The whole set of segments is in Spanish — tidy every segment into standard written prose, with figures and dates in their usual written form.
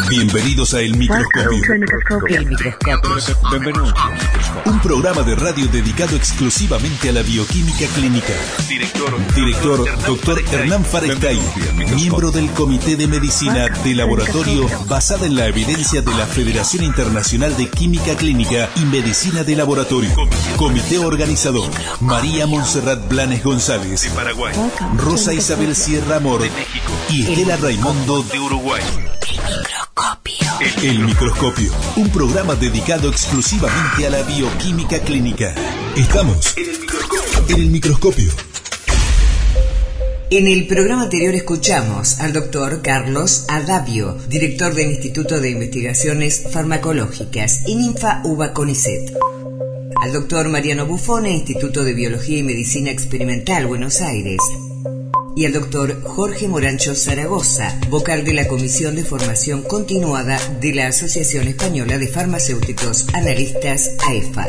Bienvenidos a El Microscopio. Benvenuti. Un programa de radio dedicado exclusivamente a la bioquímica clínica. Director Dr. Hernán Farestay, miembro del Comité de Medicina de Laboratorio basada en la evidencia de la Federación Internacional de Química Clínica y Medicina de Laboratorio. Comité organizador: María Montserrat Blanes González, de Paraguay; Rosa Isabel Sierra Amor, de México; y Estela Raimundo, de Uruguay. El Microscopio, un programa dedicado exclusivamente a la bioquímica clínica. Estamos en el Microscopio. En el programa anterior escuchamos al doctor Carlos Adavio, director del Instituto de Investigaciones Farmacológicas, ININFA UBA CONICET; al doctor Mariano Buffone, Instituto de Biología y Medicina Experimental, Buenos Aires; y al doctor Jorge Morancho Zaragoza, vocal de la Comisión de Formación Continuada de la Asociación Española de Farmacéuticos Analistas, AEFA.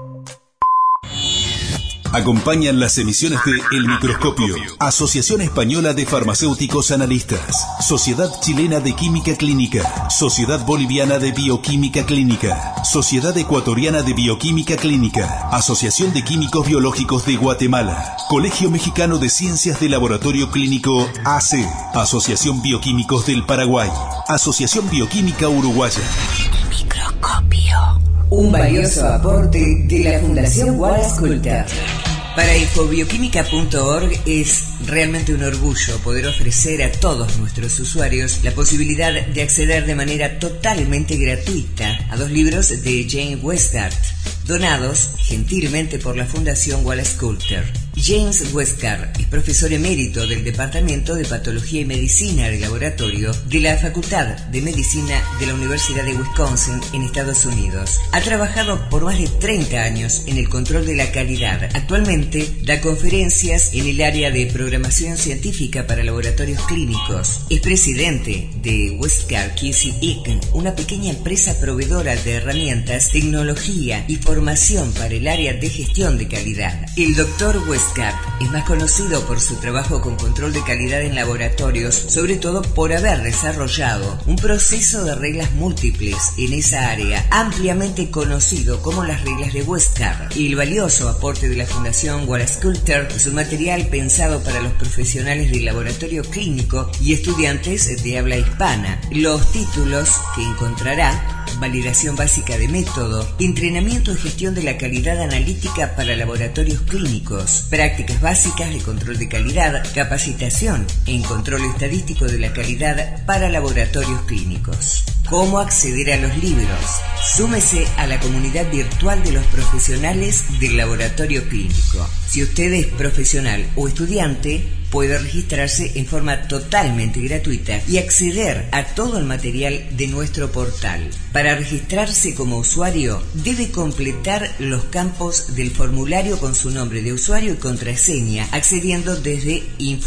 Acompañan las emisiones de El Microscopio, Asociación Española de Farmacéuticos Analistas, Sociedad Chilena de Química Clínica, Sociedad Boliviana de Bioquímica Clínica, Sociedad Ecuatoriana de Bioquímica Clínica, Asociación de Químicos Biológicos de Guatemala, Colegio Mexicano de Ciencias de Laboratorio Clínico AC, Asociación Bioquímicos del Paraguay, Asociación Bioquímica Uruguaya. El Microscopio, un valioso aporte de la Fundación Wallace Coulter. Para infobioquímica.org es realmente un orgullo poder ofrecer a todos nuestros usuarios la posibilidad de acceder de manera totalmente gratuita a 2 libros de James Westcott, donados gentilmente por la Fundación Wallace Coulter. James Westcott es profesor emérito del Departamento de Patología y Medicina de Laboratorio de la Facultad de Medicina de la Universidad de Wisconsin en Estados Unidos. Ha trabajado por más de 30 años en el control de la calidad. Actualmente da conferencias en el área de programación científica para laboratorios clínicos. Es presidente de Westcott QC Inc., una pequeña empresa proveedora de herramientas, tecnología y formación para el área de gestión de calidad. El Dr. Westcott es más conocido por su trabajo con control de calidad en laboratorios, sobre todo por haber desarrollado un proceso de reglas múltiples en esa área, ampliamente conocido como las reglas de Westcott. El valioso aporte de la Fundación Wallace Coulter es un material pensado para los profesionales del laboratorio clínico y estudiantes de habla hispana. Los títulos que encontrará: validación básica de método, entrenamiento y gestión de la calidad analítica para laboratorios clínicos, prácticas básicas de control de calidad, capacitación en control estadístico de la calidad para laboratorios clínicos. ¿Cómo acceder a los libros? Súmese a la comunidad virtual de los profesionales del laboratorio clínico. Si usted es profesional o estudiante, puede registrarse en forma totalmente gratuita y acceder a todo el material de nuestro portal. Para registrarse como usuario, debe completar los campos del formulario con su nombre de usuario y contraseña, accediendo desde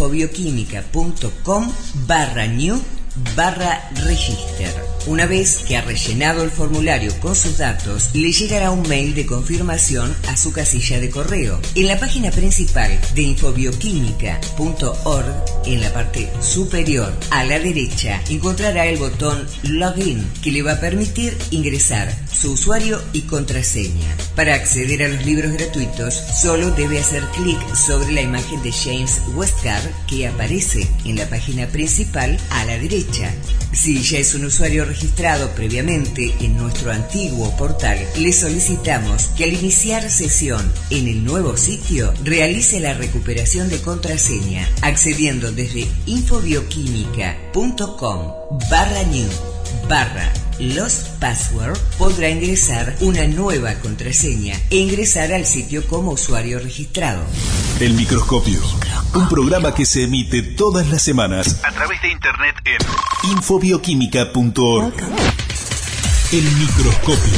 infobioquímica.com/new/register. Una vez que ha rellenado el formulario con sus datos, le llegará un mail de confirmación a su casilla de correo. En la página principal de infobioquímica.org, en la parte superior a la derecha, encontrará el botón Login, que le va a permitir ingresar su usuario y contraseña. Para acceder a los libros gratuitos, solo debe hacer clic sobre la imagen de James Westcott que aparece en la página principal a la derecha. Si ya es un usuario registrado previamente en nuestro antiguo portal, le solicitamos que al iniciar sesión en el nuevo sitio realice la recuperación de contraseña accediendo desde infobioquímica.com/new/lost-password. Podrá ingresar una nueva contraseña e ingresar al sitio como usuario registrado. El Microscopio, un programa que se emite todas las semanas a través de internet en infobioquímica.org. El Microscopio.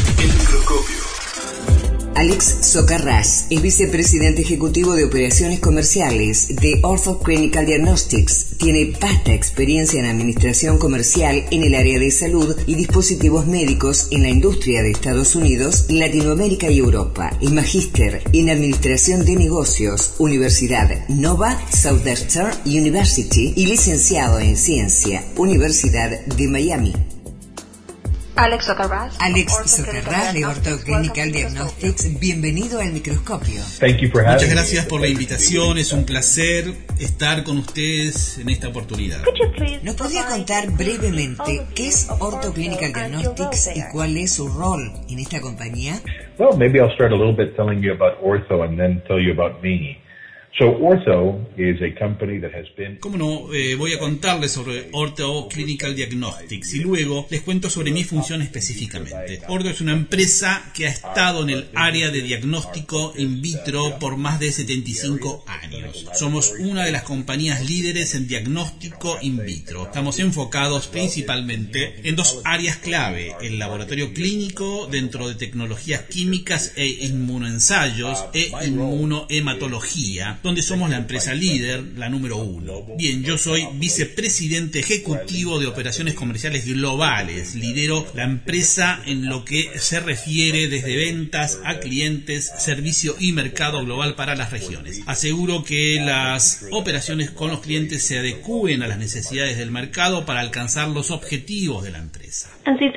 Alex Socarrás es vicepresidente ejecutivo de operaciones comerciales de Ortho Clinical Diagnostics. Tiene vasta experiencia en administración comercial en el área de salud y dispositivos médicos en la industria de Estados Unidos, Latinoamérica y Europa. Es magíster en administración de negocios, Universidad Nova Southeastern University, y licenciado en ciencia, Universidad de Miami. Alex Socarrás de Ortho Clinical Diagnostics, bienvenido al microscopio. Muchas gracias por la invitación, es un placer estar con ustedes en esta oportunidad. ¿Nos podría contar brevemente qué es Ortho Clinical Diagnostics y cuál es su rol en esta compañía? Well, maybe I'll start a little bit telling you about Ortho and then tell you about me. So Ortho is a company that has been... ¿Cómo no? Voy a contarles sobre Ortho Clinical Diagnostics y luego les cuento sobre mi función específicamente. Ortho es una empresa que ha estado en el área de diagnóstico in vitro por más de 75 años. Somos una de las compañías líderes en diagnóstico in vitro. Estamos enfocados principalmente en dos áreas clave: el laboratorio clínico dentro de tecnologías químicas e inmunoensayos e inmunohematología, donde somos la empresa líder, la número 1. Bien, yo soy vicepresidente ejecutivo de operaciones comerciales globales. Lidero la empresa en lo que se refiere desde ventas a clientes, servicio y mercado global para las regiones. Aseguro que las operaciones con los clientes se adecúen a las necesidades del mercado para alcanzar los objetivos de la empresa.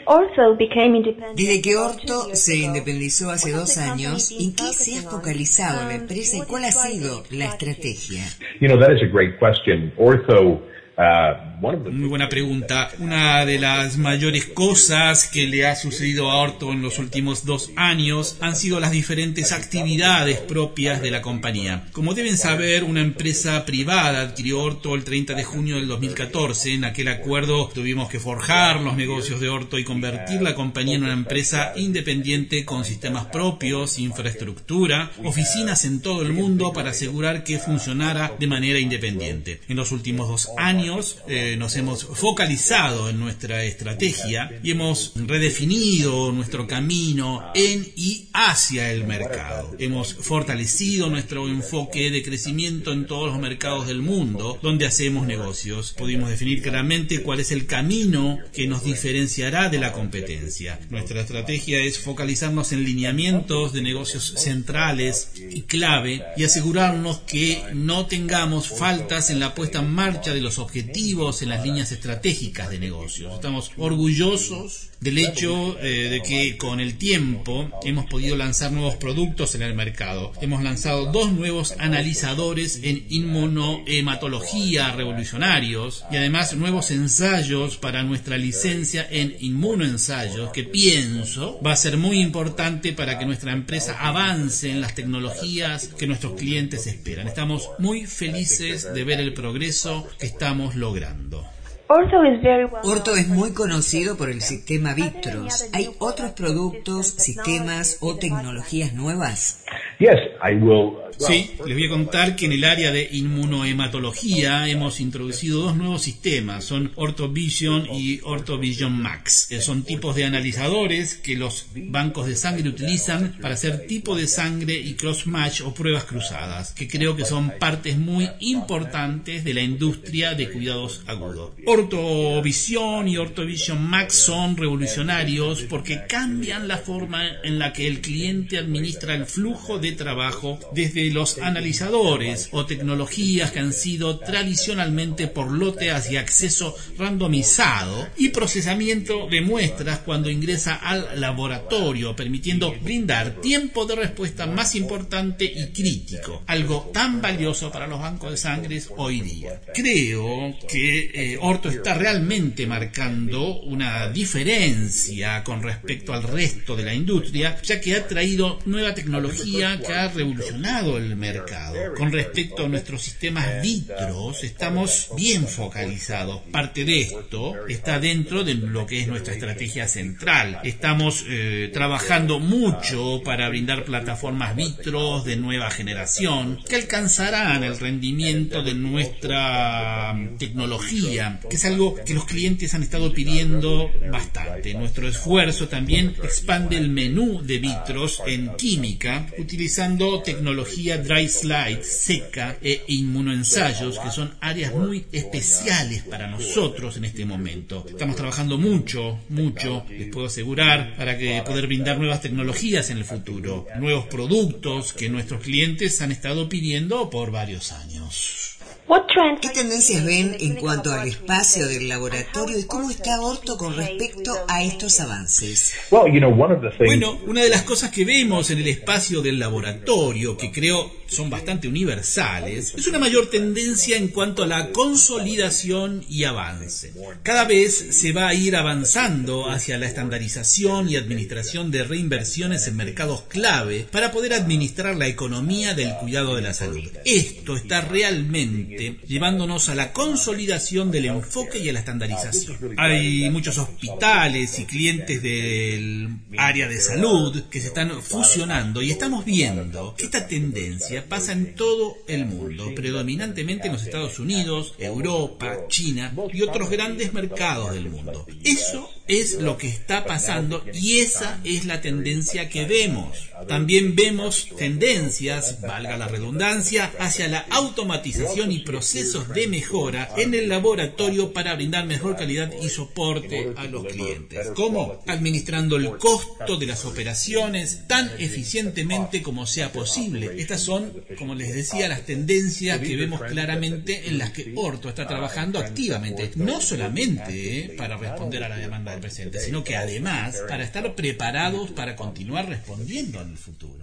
Desde que Ortho se independizó hace 2 años, ¿en qué se ha focalizado la empresa y cuál ha sido la estrategia? You know, that is a great question. Ortho, muy buena pregunta. Una de las mayores cosas que le ha sucedido a Ortho en los últimos 2 años han sido las diferentes actividades propias de la compañía. Como deben saber, una empresa privada adquirió Ortho el 30 de junio del 2014. En aquel acuerdo tuvimos que forjar los negocios de Ortho y convertir la compañía en una empresa independiente con sistemas propios, infraestructura, oficinas en todo el mundo para asegurar que funcionara de manera independiente. En los últimos 2 años nos hemos focalizado en nuestra estrategia y hemos redefinido nuestro camino en y hacia el mercado. Hemos fortalecido nuestro enfoque de crecimiento en todos los mercados del mundo donde hacemos negocios. Pudimos definir claramente cuál es el camino que nos diferenciará de la competencia. Nuestra estrategia es focalizarnos en lineamientos de negocios centrales y clave y asegurarnos que no tengamos faltas en la puesta en marcha de los objetivos en las líneas estratégicas de negocios. Estamos orgullosos del hecho de que con el tiempo hemos podido lanzar nuevos productos en el mercado. Hemos lanzado 2 nuevos analizadores en inmunohematología revolucionarios y además nuevos ensayos para nuestra licencia en inmunoensayos, que pienso va a ser muy importante para que nuestra empresa avance en las tecnologías que nuestros clientes esperan. Estamos muy felices de ver el progreso que estamos logrando. Ortho es muy conocido por el sistema Vitros. ¿Hay otros productos, sistemas o tecnologías nuevas? yes, I will. Sí, les voy a contar que en el área de inmunohematología hemos introducido 2 nuevos sistemas, son OrthoVision y OrthoVision Max. Son tipos de analizadores que los bancos de sangre utilizan para hacer tipo de sangre y cross-match o pruebas cruzadas, que creo que son partes muy importantes de la industria de cuidados agudos. OrthoVision y OrthoVision Max son revolucionarios porque cambian la forma en la que el cliente administra el flujo de trabajo desde los analizadores o tecnologías que han sido tradicionalmente por lote hacia acceso randomizado y procesamiento de muestras cuando ingresa al laboratorio, permitiendo brindar tiempo de respuesta más importante y crítico, algo tan valioso para los bancos de sangre hoy día. Creo que Ortho está realmente marcando una diferencia con respecto al resto de la industria, ya que ha traído nueva tecnología que ha revolucionado el mercado. Con respecto a nuestros sistemas vitros, estamos bien focalizados. Parte de esto está dentro de lo que es nuestra estrategia central. Estamos trabajando mucho para brindar plataformas vitros de nueva generación que alcanzarán el rendimiento de nuestra tecnología, que es algo que los clientes han estado pidiendo bastante. Nuestro esfuerzo también expande el menú de vitros en química, utilizando tecnología dry slide, seca e inmunoensayos, que son áreas muy especiales para nosotros en este momento. Estamos trabajando mucho, les puedo asegurar, para que poder brindar nuevas tecnologías en el futuro, nuevos productos que nuestros clientes han estado pidiendo por varios años. What ¿Qué tendencias ven en cuanto al espacio del laboratorio y cómo está Orto con respecto a estos avances? Bueno, una de las cosas que vemos en el espacio del laboratorio, que creo son bastante universales, es una mayor tendencia en cuanto a la consolidación y avance. Cada vez se va a ir avanzando hacia la estandarización y administración de reinversiones en mercados clave para poder administrar la economía del cuidado de la salud. Esto está realmente llevándonos a la consolidación del enfoque y a la estandarización. Hay muchos hospitales y clientes del área de salud que se están fusionando y estamos viendo que esta tendencia pasa en todo el mundo, predominantemente en los Estados Unidos, Europa, China y otros grandes mercados del mundo. Eso es lo que está pasando y esa es la tendencia que vemos. También vemos tendencias, valga la redundancia, hacia la automatización y procesos de mejora en el laboratorio para brindar mejor calidad y soporte a los clientes. ¿Cómo? Administrando el costo de las operaciones tan eficientemente como sea posible. Estas son, como les decía, las tendencias que vemos claramente en las que Orto está trabajando activamente, no solamente para responder a la demanda del presente, sino que además para estar preparados para continuar respondiendo en el futuro.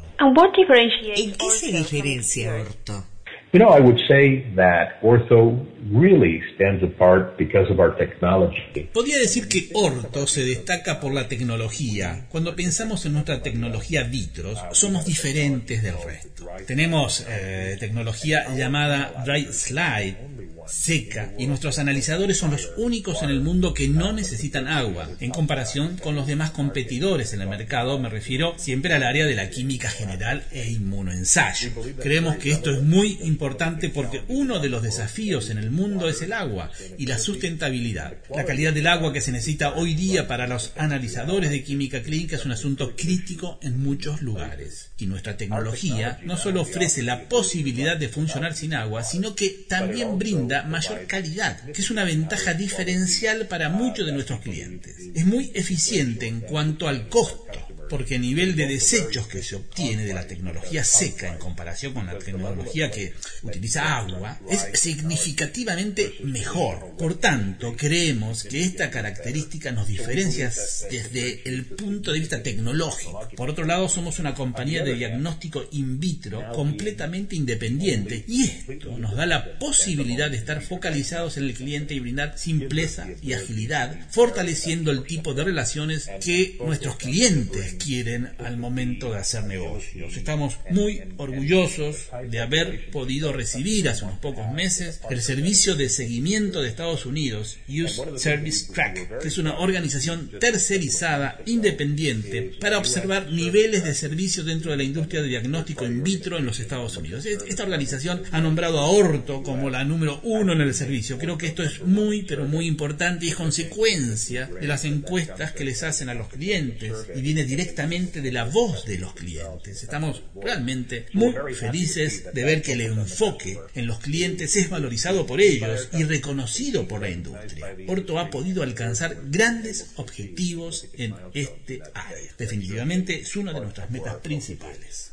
¿En qué se diferencia Orto? I would say that Ortho really stands apart because of our technology. Podría decir que Orto se destaca por la tecnología. Cuando pensamos en nuestra tecnología Vitros, somos diferentes del resto. Tenemos tecnología llamada Dry Slide, seca, y nuestros analizadores son los únicos en el mundo que no necesitan agua, en comparación con los demás competidores en el mercado. Me refiero siempre al área de la química general e inmunoensayo. Creemos que esto es muy importante porque uno de los desafíos en el mundo es el agua y la sustentabilidad. La calidad del agua que se necesita hoy día para los analizadores de química clínica es un asunto crítico en muchos lugares. Y nuestra tecnología no solo ofrece la posibilidad de funcionar sin agua, sino que también brinda mayor calidad, que es una ventaja diferencial para muchos de nuestros clientes. Es muy eficiente en cuanto al costo, porque el nivel de desechos que se obtiene de la tecnología seca en comparación con la tecnología que utiliza agua es significativamente mejor. Por tanto, creemos que esta característica nos diferencia desde el punto de vista tecnológico. Por otro lado, somos una compañía de diagnóstico in vitro completamente independiente y esto nos da la posibilidad de estar focalizados en el cliente y brindar simpleza y agilidad, fortaleciendo el tipo de relaciones que nuestros clientes quieren al momento de hacer negocios. Estamos muy orgullosos de haber podido recibir hace unos pocos meses el servicio de seguimiento de Estados Unidos, Use Service Track, que es una organización tercerizada independiente para observar niveles de servicio dentro de la industria de diagnóstico in vitro en los Estados Unidos. Esta organización ha nombrado a Orto como la número 1 en el servicio. Creo que esto es muy, pero muy importante y es consecuencia de las encuestas que les hacen a los clientes y viene directamente de la voz de los clientes. Estamos realmente muy felices de ver que el enfoque en los clientes es valorizado por ellos y reconocido por la industria. Orto ha podido alcanzar grandes objetivos en este área. Definitivamente es una de nuestras metas principales.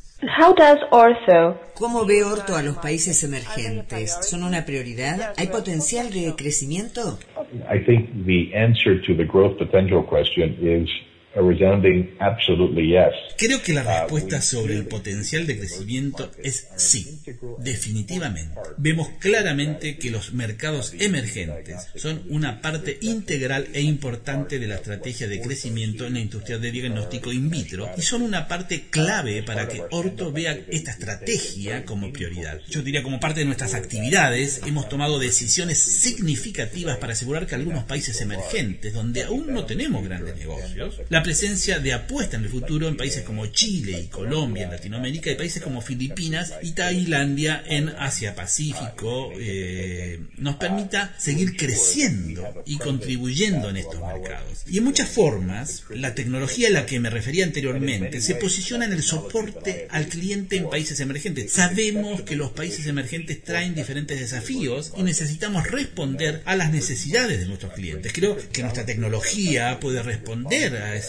¿Cómo ve Orto a los países emergentes? ¿Son una prioridad? ¿Hay potencial de crecimiento? I think the answer to the growth potential question is a resounding absolutely yes. Creo que la respuesta sobre el potencial de crecimiento es sí, definitivamente. Vemos claramente que los mercados emergentes son una parte integral e importante de la estrategia de crecimiento en la industria de diagnóstico in vitro y son una parte clave para que Orto vea esta estrategia como prioridad. Yo diría, como parte de nuestras actividades, hemos tomado decisiones significativas para asegurar que algunos países emergentes, donde aún no tenemos grandes negocios, la presencia de apuesta en el futuro en países como Chile y Colombia en Latinoamérica y países como Filipinas y Tailandia en Asia-Pacífico nos permita seguir creciendo y contribuyendo en estos mercados. Y en muchas formas, la tecnología a la que me refería anteriormente se posiciona en el soporte al cliente en países emergentes. Sabemos que los países emergentes traen diferentes desafíos y necesitamos responder a las necesidades de nuestros clientes. Creo que nuestra tecnología puede responder a esas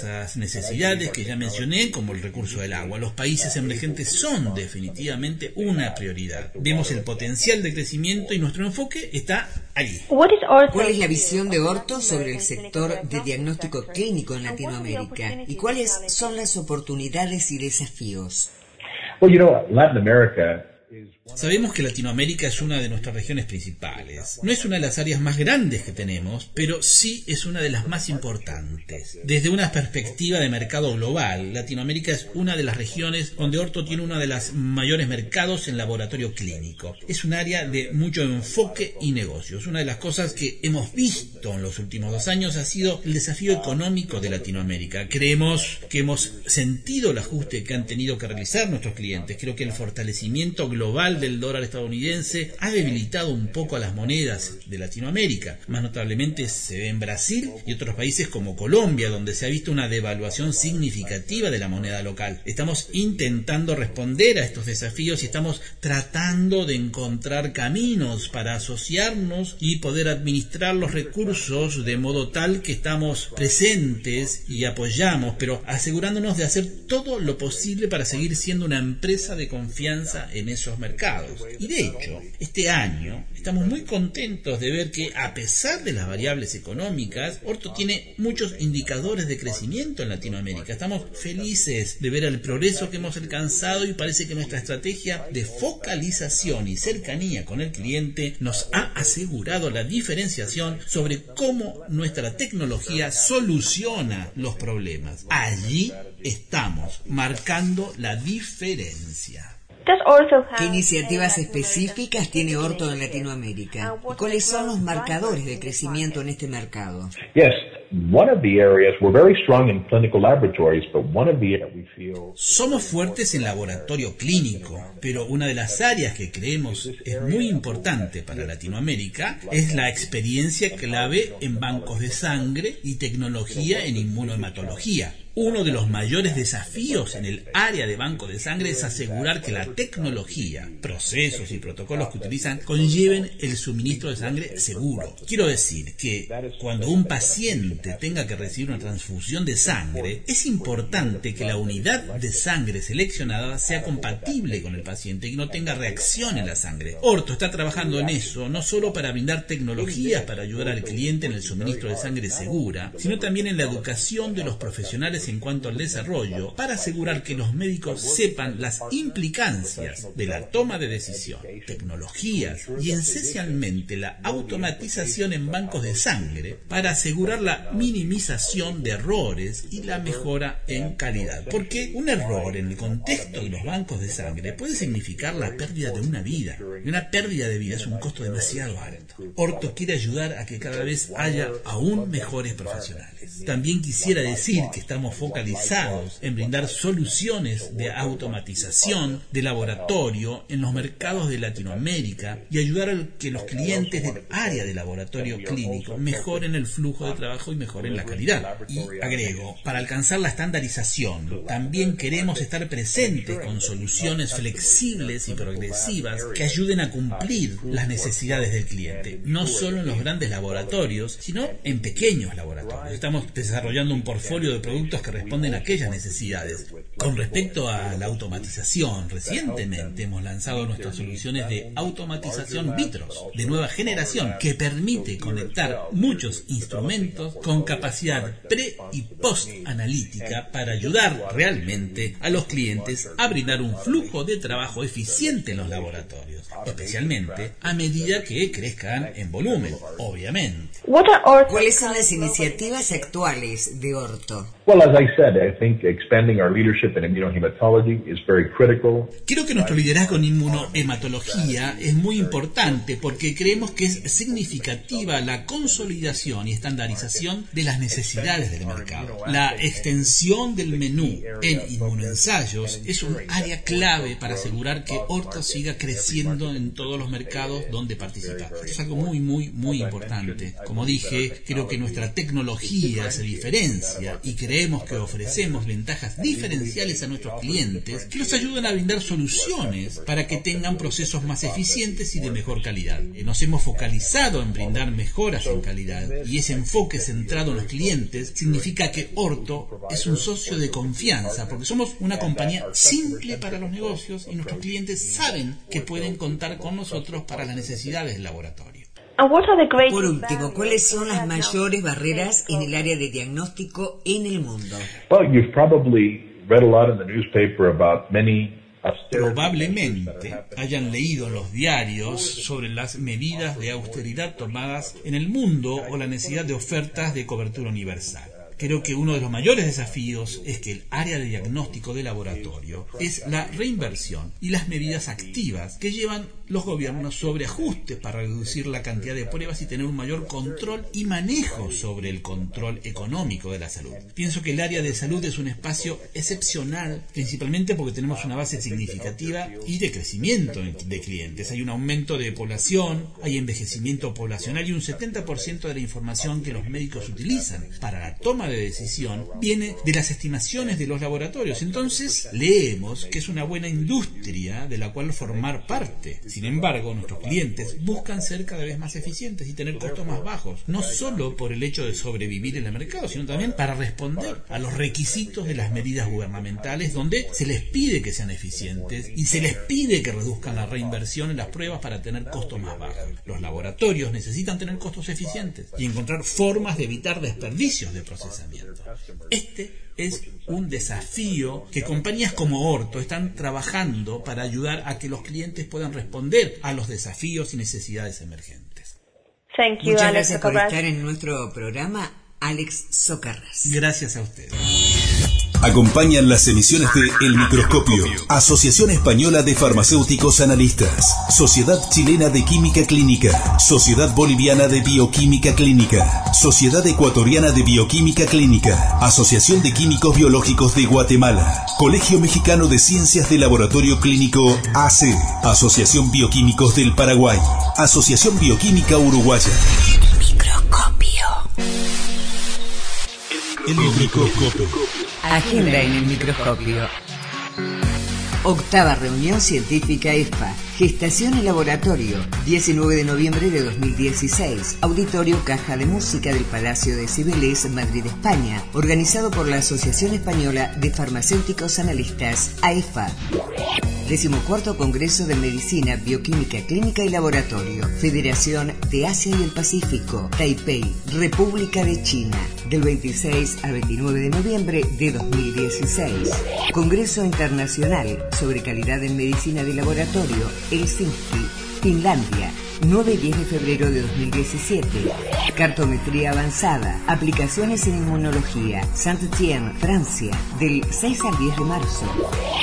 esas necesidades que ya mencioné, como el recurso del agua. Los países emergentes son definitivamente una prioridad. Vemos el potencial de crecimiento y nuestro enfoque está allí. ¿Cuál es la visión de Orto sobre el sector de diagnóstico clínico en Latinoamérica? ¿Y cuáles son las oportunidades y desafíos? Well, Latin America. Sabemos que Latinoamérica es una de nuestras regiones principales. No es una de las áreas más grandes que tenemos, pero sí es una de las más importantes. Desde una perspectiva de mercado global, Latinoamérica es una de las regiones donde Orto tiene uno de los mayores mercados en laboratorio clínico. Es un área de mucho enfoque y negocios. Una de las cosas que hemos visto en los últimos 2 años ha sido el desafío económico de Latinoamérica. Creemos que hemos sentido el ajuste que han tenido que realizar nuestros clientes. Creo que el fortalecimiento global del dólar estadounidense ha debilitado un poco a las monedas de Latinoamérica. Más notablemente se ve en Brasil y otros países como Colombia, donde se ha visto una devaluación significativa de la moneda local. Estamos intentando responder a estos desafíos y estamos tratando de encontrar caminos para asociarnos y poder administrar los recursos de modo tal que estamos presentes y apoyamos, pero asegurándonos de hacer todo lo posible para seguir siendo una empresa de confianza en esos mercados. Y de hecho, este año estamos muy contentos de ver que, a pesar de las variables económicas, Orto tiene muchos indicadores de crecimiento en Latinoamérica. Estamos felices de ver el progreso que hemos alcanzado y parece que nuestra estrategia de focalización y cercanía con el cliente nos ha asegurado la diferenciación sobre cómo nuestra tecnología soluciona los problemas. Allí estamos marcando la diferencia. ¿Qué iniciativas específicas tiene Orto en Latinoamérica? ¿Y cuáles son los marcadores de crecimiento en este mercado? Somos fuertes en laboratorio clínico, pero una de las áreas que creemos es muy importante para Latinoamérica es la experiencia clave en bancos de sangre y tecnología en inmunohematología. Uno de los mayores desafíos en el área de banco de sangre es asegurar que la tecnología, procesos y protocolos que utilizan conlleven el suministro de sangre seguro. Quiero decir que cuando un paciente tenga que recibir una transfusión de sangre, es importante que la unidad de sangre seleccionada sea compatible con el paciente y no tenga reacción en la sangre. Orto está trabajando en eso, no solo para brindar tecnologías para ayudar al cliente en el suministro de sangre segura, sino también en la educación de los profesionales en cuanto al desarrollo, para asegurar que los médicos sepan las implicancias de la toma de decisión, tecnologías y esencialmente la automatización en bancos de sangre para asegurar la minimización de errores y la mejora en calidad. Porque un error en el contexto de los bancos de sangre puede significar la pérdida de una vida. Y una pérdida de vida es un costo demasiado alto. Orto quiere ayudar a que cada vez haya aún mejores profesionales. También quisiera decir que estamos focalizados en brindar soluciones de automatización de laboratorio en los mercados de Latinoamérica y ayudar a que los clientes del área de laboratorio clínico mejoren el flujo de trabajo y mejoren la calidad. Y agrego, para alcanzar la estandarización, también queremos estar presentes con soluciones flexibles y progresivas que ayuden a cumplir las necesidades del cliente, no solo en los grandes laboratorios, sino en pequeños laboratorios. Estamos desarrollando un portfolio de productos que responden a aquellas necesidades. Con respecto a la automatización, recientemente hemos lanzado nuestras soluciones de automatización Vitros, de nueva generación, que permite conectar muchos instrumentos con capacidad pre- y post-analítica para ayudar realmente a los clientes a brindar un flujo de trabajo eficiente en los laboratorios, especialmente a medida que crezcan en volumen, obviamente. ¿Cuáles son las iniciativas actuales de Orto? Creo que nuestro liderazgo en inmunohematología es muy importante porque creemos que es significativa la consolidación y estandarización de las necesidades del mercado. La extensión del menú en inmunoensayos es un área clave para asegurar que Orto siga creciendo en todos los mercados donde participa. Esto es algo muy importante. Como dije, creo que nuestra tecnología se diferencia y creemos creemos que ofrecemos ventajas diferenciales a nuestros clientes que los ayudan a brindar soluciones para que tengan procesos más eficientes y de mejor calidad. Nos hemos focalizado en brindar mejoras en calidad, y ese enfoque centrado en los clientes significa que Orto es un socio de confianza, porque somos una compañía simple para los negocios y nuestros clientes saben que pueden contar con nosotros para las necesidades del laboratorio. Por último, ¿cuáles son las mayores barreras en el área de diagnóstico en el mundo? Well, you've probably read a lot in the newspaper about many Probablemente hayan leído en los diarios sobre las medidas de austeridad tomadas en el mundo o la necesidad de ofertas de cobertura universal. Creo que uno de los mayores desafíos es que el área de diagnóstico de laboratorio es la reinversión y las medidas activas que llevan los gobiernos sobre ajustes para reducir la cantidad de pruebas y tener un mayor control y manejo sobre el control económico de la salud. Pienso que el área de salud es un espacio excepcional, principalmente porque tenemos una base significativa y de crecimiento de clientes. Hay un aumento de población, hay envejecimiento poblacional y un 70% de la información que los médicos utilizan para la toma de decisión viene de las estimaciones de los laboratorios. Entonces, leemos que es una buena industria de la cual formar parte. Sin embargo, nuestros clientes buscan ser cada vez más eficientes y tener costos más bajos, no solo por el hecho de sobrevivir en el mercado, sino también para responder a los requisitos de las medidas gubernamentales, donde se les pide que sean eficientes y se les pide que reduzcan la reinversión en las pruebas para tener costos más bajos. Los laboratorios necesitan tener costos eficientes y encontrar formas de evitar desperdicios de procesamiento. Este es un desafío que compañías como Orto están trabajando para ayudar a que los clientes puedan responder a los desafíos y necesidades emergentes. Muchas gracias por estar en nuestro programa, Alex Socarrás. Gracias a ustedes. Acompañan las emisiones de El Microscopio, Asociación Española de Farmacéuticos Analistas, Sociedad Chilena de Química Clínica, Sociedad Boliviana de Bioquímica Clínica, Sociedad Ecuatoriana de Bioquímica Clínica, Asociación de Químicos Biológicos de Guatemala, Colegio Mexicano de Ciencias de Laboratorio Clínico AC, Asociación Bioquímicos del Paraguay, Asociación Bioquímica Uruguaya. El microscopio. Agenda en el microscopio. Octava reunión científica EFA. Gestación y laboratorio. 19 de noviembre de 2016. Auditorio Caja de Música del Palacio de Cibeles, Madrid, España. Organizado por la Asociación Española de Farmacéuticos Analistas, AEFA. 14º Congreso de Medicina, Bioquímica Clínica y Laboratorio. Federación de Asia y el Pacífico. Taipei, República de China. Del 26 al 29 de noviembre de 2016. Congreso Internacional sobre Calidad en Medicina de Laboratorio, Helsinki, Finlandia. 9 y 10 de febrero de 2017. Cartometría avanzada. Aplicaciones en inmunología. Saint-Étienne, Francia. Del 6 al 10 de marzo.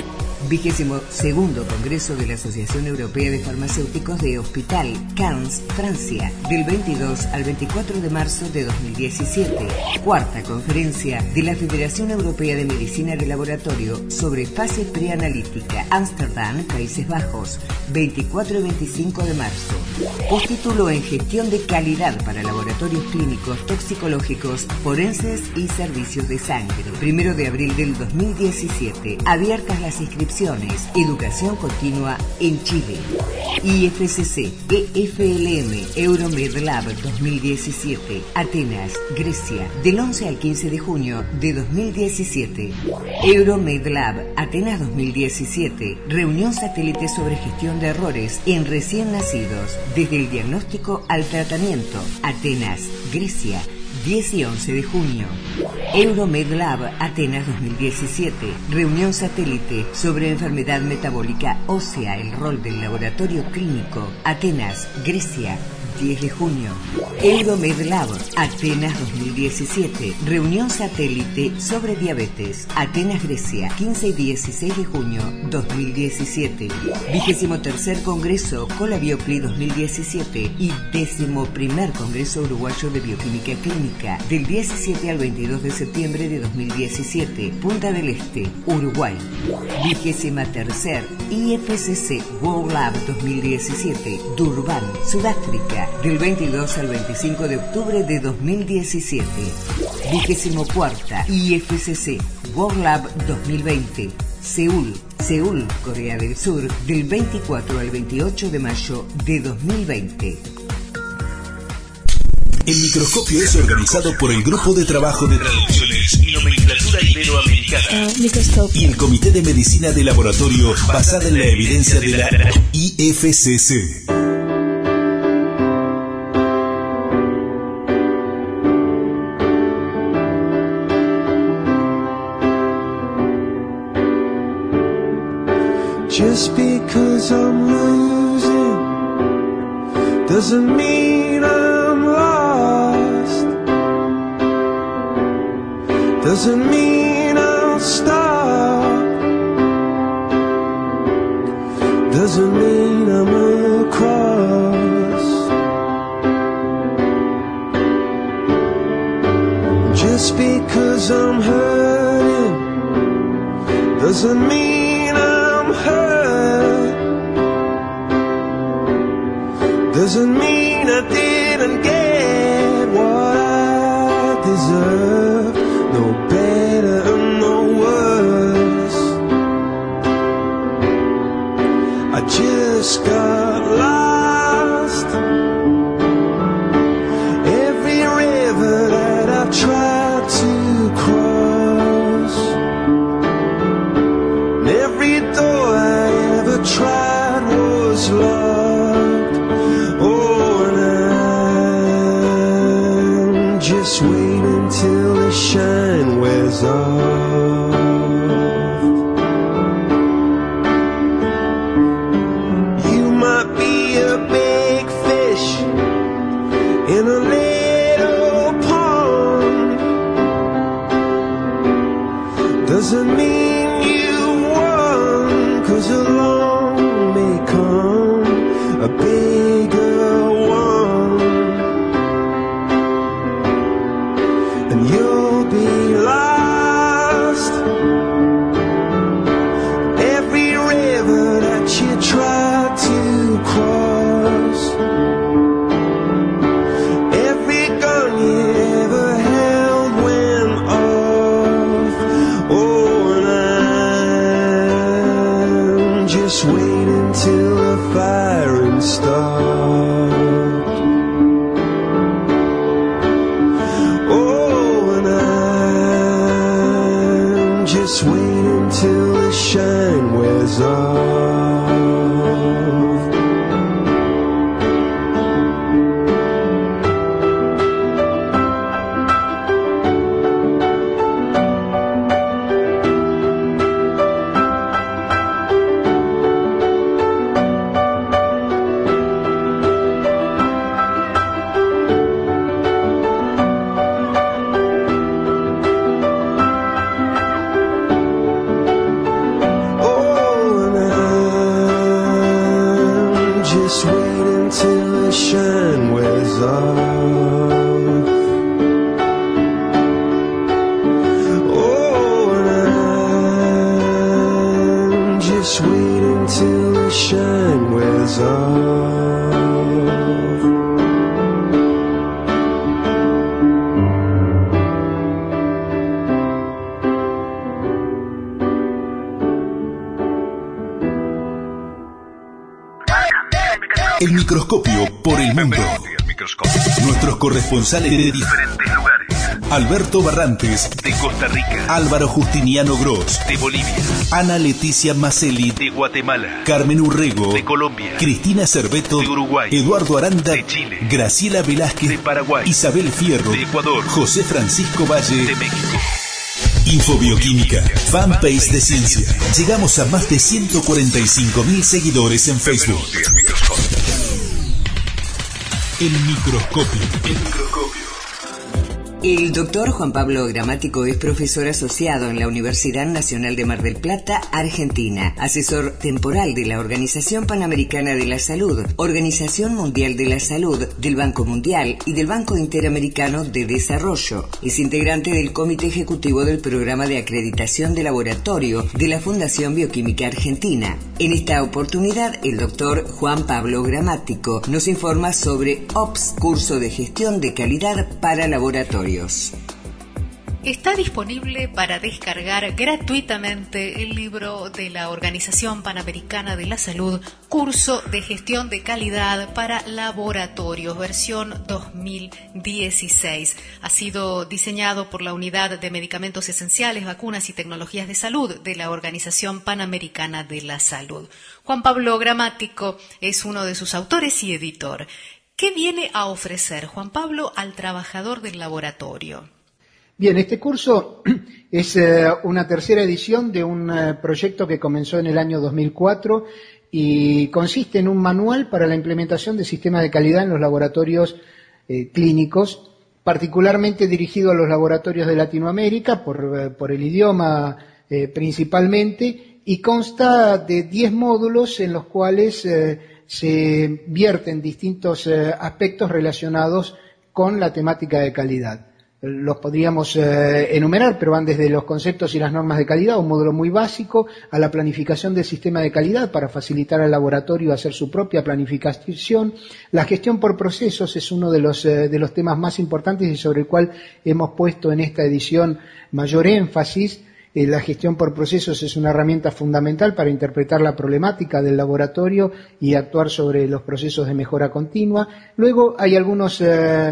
22º Congreso de la Asociación Europea de Farmacéuticos de Hospital, Cannes, Francia, del 22 al 24 de marzo de 2017. Cuarta Conferencia de la Federación Europea de Medicina de Laboratorio sobre fase preanalítica, Ámsterdam, Países Bajos, 24 y 25 de marzo. Postítulo en Gestión de Calidad para Laboratorios Clínicos, Toxicológicos, Forenses y Servicios de Sangre. 1 de abril del 2017. Abiertas las inscripciones. Educación continua en Chile. IFCC, EFLM, Euromedlab 2017. Atenas, Grecia, del 11 al 15 de junio de 2017. Euromedlab, Atenas 2017. Reunión satélite sobre gestión de errores en recién nacidos, desde el diagnóstico al tratamiento. Atenas, Grecia, 10 y 11 de junio. Euromedlab Atenas 2017. Reunión satélite sobre enfermedad metabólica ósea, el rol del laboratorio clínico. Atenas, Grecia, 10 de junio. Euromedlab Atenas 2017. Reunión satélite sobre diabetes. Atenas, Grecia, 15 y 16 de junio 2017. 23º Congreso Colabiocli 2017 y 11º Congreso Uruguayo de Bioquímica Clínica, del 17 al 22 de septiembre de 2017. Punta del Este, Uruguay. 23º IFCC World Lab 2017. Durban, Sudáfrica, del 22 al 25 de octubre de 2017. 24ª IFCC World Lab 2020. Seúl, Corea del Sur, del 24 al 28 de mayo de 2020. El Microscopio es organizado por el Grupo de Trabajo de Traducciones y Nomenclatura Iberoamericana y el Comité de Medicina de Laboratorio basada en la evidencia de la IFCC. Just because I'm losing doesn't mean I'm lost. Doesn't mean I'll stop. Doesn't mean I'm across. Just because I'm hurting doesn't mean I'm hurt. Doesn't mean I didn't get what I deserve. No better and no worse. I just got lost. Every river that I've tried to cross, and every door I ever tried was locked. Oh, and I'm just waiting till the shine wears off. You might be a big fish in a little pond. Doesn't mean you won, 'cause along may come a bigger one, and you'll be lost. Every river that you try to cross, every gun you ever held went off. Oh, and I'm just waiting till the firing stopped. Oh, and I'm just waiting till the shine wears off. Oh, and I'm just waiting till the shine wears off. Oh, and I'm just waiting till the shine wears off. El Microscopio por el mundo. Nuestros corresponsales de diferentes lugares. Alberto Barrantes, de Costa Rica. Álvaro Justiniano Gross, de Bolivia. Ana Leticia Macelli, de Guatemala. Carmen Urrego, de Colombia. Cristina Cerveto, de Uruguay. Eduardo Aranda, de Chile. Graciela Velázquez, de Paraguay. Isabel Fierro, de Ecuador. José Francisco Valle, de México. Infobioquímica, fanpage de ciencia. Llegamos a más de 145.000 seguidores en Facebook. El Microscopio. El Microscopio. El doctor Juan Pablo Gramático es profesor asociado en la Universidad Nacional de Mar del Plata, Argentina, asesor temporal de la Organización Panamericana de la Salud, Organización Mundial de la Salud, del Banco Mundial y del Banco Interamericano de Desarrollo. Es integrante del Comité Ejecutivo del Programa de Acreditación de Laboratorio de la Fundación Bioquímica Argentina. En esta oportunidad, el doctor Juan Pablo Gramático nos informa sobre OPS, Curso de Gestión de Calidad para Laboratorios. Está disponible para descargar gratuitamente el libro de la Organización Panamericana de la Salud, Curso de Gestión de Calidad para Laboratorios, versión 2016. Ha sido diseñado por la Unidad de Medicamentos Esenciales, Vacunas y Tecnologías de Salud de la Organización Panamericana de la Salud. Juan Pablo Gramático es uno de sus autores y editor. ¿Qué viene a ofrecer Juan Pablo al trabajador del laboratorio? Bien, este curso es una tercera edición de un proyecto que comenzó en el año 2004 y consiste en un manual para la implementación de sistemas de calidad en los laboratorios clínicos, particularmente dirigido a los laboratorios de Latinoamérica por el idioma principalmente, y consta de 10 módulos en los cuales se vierten distintos aspectos relacionados con la temática de calidad. Los podríamos enumerar, pero van desde los conceptos y las normas de calidad, un módulo muy básico, a la planificación del sistema de calidad para facilitar al laboratorio hacer su propia planificación. La gestión por procesos es uno de los temas más importantes y sobre el cual hemos puesto en esta edición mayor énfasis. La gestión por procesos es una herramienta fundamental para interpretar la problemática del laboratorio y actuar sobre los procesos de mejora continua. Luego hay algunos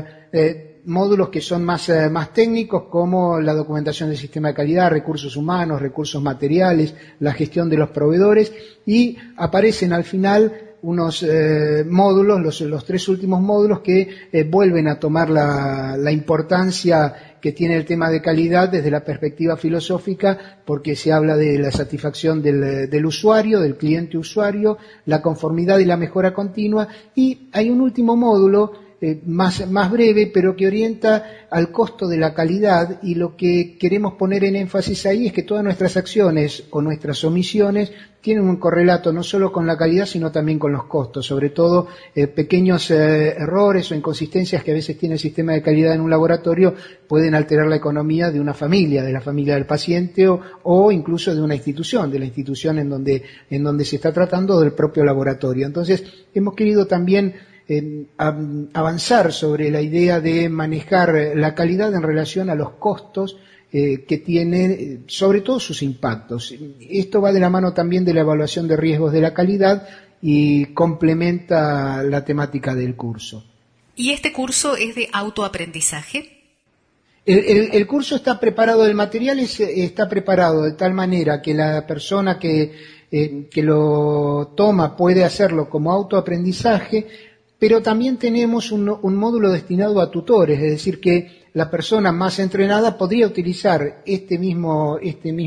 módulos que son más técnicos, como la documentación del sistema de calidad, recursos humanos, recursos materiales, la gestión de los proveedores, y aparecen al final unos módulos, los 3 últimos módulos, que vuelven a tomar la importancia que tiene el tema de calidad desde la perspectiva filosófica, porque se habla de la satisfacción del usuario, del cliente usuario, la conformidad y la mejora continua, y hay un último módulo más breve, pero que orienta al costo de la calidad, y lo que queremos poner en énfasis ahí es que todas nuestras acciones o nuestras omisiones tienen un correlato no solo con la calidad, sino también con los costos, sobre todo pequeños errores o inconsistencias que a veces tiene el sistema de calidad en un laboratorio pueden alterar la economía de una familia, de la familia del paciente o incluso de una institución, de la institución en donde se está tratando, del propio laboratorio. Entonces, hemos querido también avanzar sobre la idea de manejar la calidad en relación a los costos que tiene, sobre todo sus impactos. Esto va de la mano también de la evaluación de riesgos de la calidad y complementa la temática del curso. ¿Y este curso es de autoaprendizaje? El curso está preparado, el material está preparado de tal manera que la persona que lo toma puede hacerlo como autoaprendizaje, pero también tenemos un módulo destinado a tutores, es decir, que la persona más entrenada podría utilizar este mismo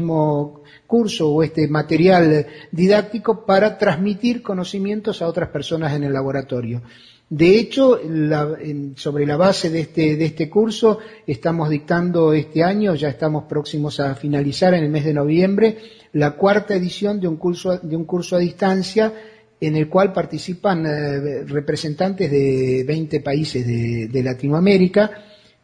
curso o este material didáctico para transmitir conocimientos a otras personas en el laboratorio. De hecho, sobre la base de este curso, estamos dictando este año, ya estamos próximos a finalizar en el mes de noviembre, la 4ª edición de un curso a distancia, en el cual participan representantes de 20 países de Latinoamérica,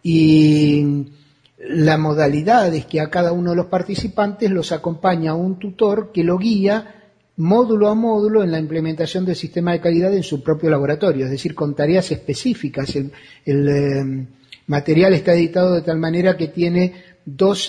y la modalidad es que a cada uno de los participantes los acompaña un tutor que lo guía módulo a módulo en la implementación del sistema de calidad en su propio laboratorio, es decir, con tareas específicas. El material está editado de tal manera que tiene 2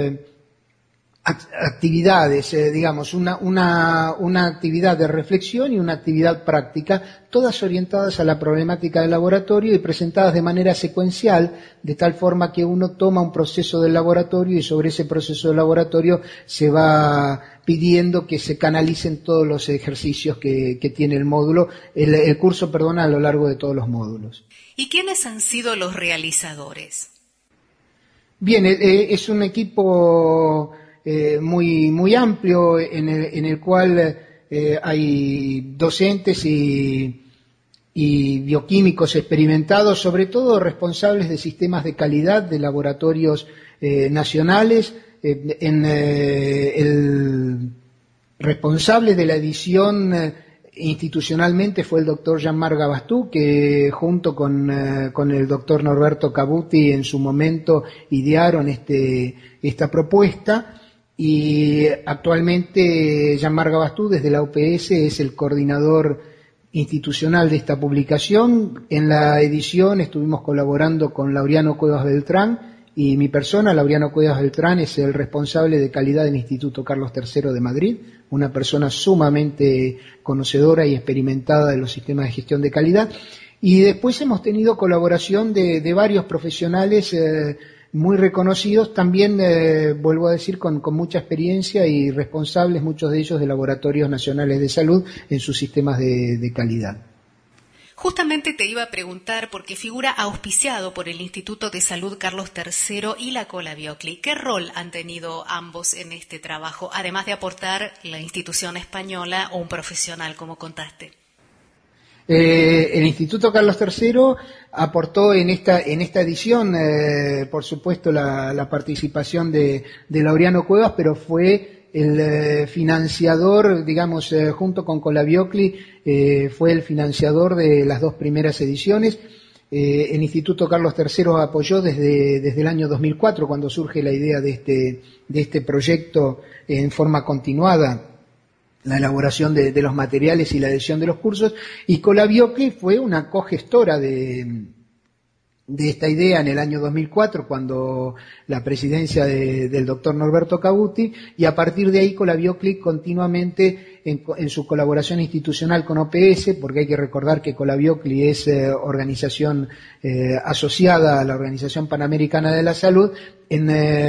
actividades, digamos, una actividad de reflexión y una actividad práctica, todas orientadas a la problemática del laboratorio y presentadas de manera secuencial, de tal forma que uno toma un proceso del laboratorio y sobre ese proceso del laboratorio se va pidiendo que se canalicen todos los ejercicios que tiene el módulo, el curso, a lo largo de todos los módulos. ¿Y quiénes han sido los realizadores? Bien, es un equipo muy amplio en el cual hay docentes y y bioquímicos experimentados, sobre todo responsables de sistemas de calidad de laboratorios nacionales. El responsable de la edición institucionalmente fue el doctor Jean-Marc Gabastú, que junto con el doctor Norberto Cabuti en su momento idearon esta propuesta, y actualmente Jean-Marc Gabastú desde la UPS es el coordinador institucional de esta publicación. En la edición estuvimos colaborando con Laureano Cuevas Beltrán, y mi persona, Laureano Cuevas Beltrán, es el responsable de calidad del Instituto Carlos III de Madrid, una persona sumamente conocedora y experimentada de los sistemas de gestión de calidad. Y después hemos tenido colaboración de varios profesionales muy reconocidos, también, vuelvo a decir, con mucha experiencia y responsables, muchos de ellos de laboratorios nacionales de salud en sus sistemas de calidad. Justamente te iba a preguntar, porque figura auspiciado por el Instituto de Salud Carlos III y la Cola Biocli. ¿Qué rol han tenido ambos en este trabajo, además de aportar la institución española o un profesional, como contaste? El Instituto Carlos III aportó en esta edición, por supuesto, la participación de Laureano Cuevas, pero fue el financiador, digamos, junto con Colabiocli, fue el financiador de las dos primeras ediciones. El Instituto Carlos III apoyó desde el año 2004, cuando surge la idea de este proyecto en forma continuada, la elaboración de los materiales y la edición de los cursos, y Colabiocli fue una cogestora de esta idea en el año 2004, cuando la presidencia del doctor Norberto Cabuti, y a partir de ahí Colabiocli continuamente en su colaboración institucional con OPS, porque hay que recordar que Colabiocli es organización asociada a la Organización Panamericana de la Salud. En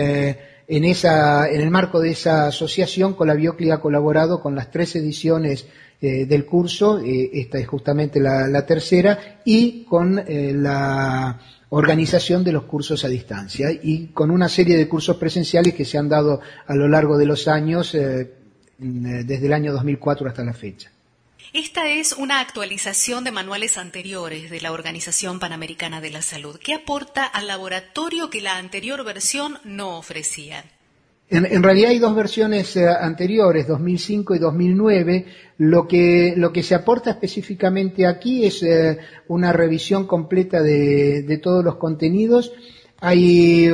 el marco de esa asociación, Colabiocli ha colaborado con las 3 ediciones del curso, esta es justamente la tercera, y con la organización de los cursos a distancia, y con una serie de cursos presenciales que se han dado a lo largo de los años, desde el año 2004 hasta la fecha. Esta es una actualización de manuales anteriores de la Organización Panamericana de la Salud. ¿Qué aporta al laboratorio que la anterior versión no ofrecía? En realidad hay 2 versiones anteriores, 2005 y 2009. Lo que se aporta específicamente aquí es una revisión completa de todos los contenidos. Hay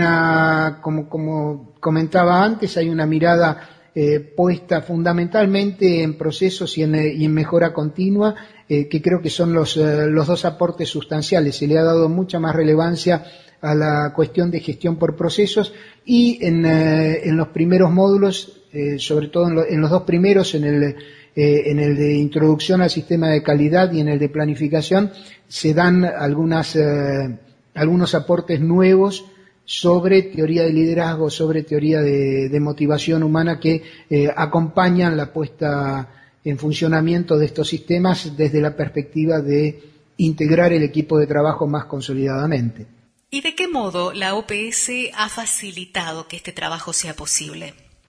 como comentaba antes, hay una mirada puesta fundamentalmente en procesos y en mejora continua, que creo que son los 2 aportes sustanciales. Se le ha dado mucha más relevancia a la cuestión de gestión por procesos, y en los primeros módulos, sobre todo en los 2 primeros, en el de introducción al sistema de calidad y en el de planificación, se dan algunos aportes nuevos sobre teoría de liderazgo, sobre teoría de motivación humana, que acompañan la puesta en funcionamiento de estos sistemas desde la perspectiva de integrar el equipo de trabajo más consolidadamente. ¿Y de qué modo la OPS ha facilitado que este trabajo sea posible?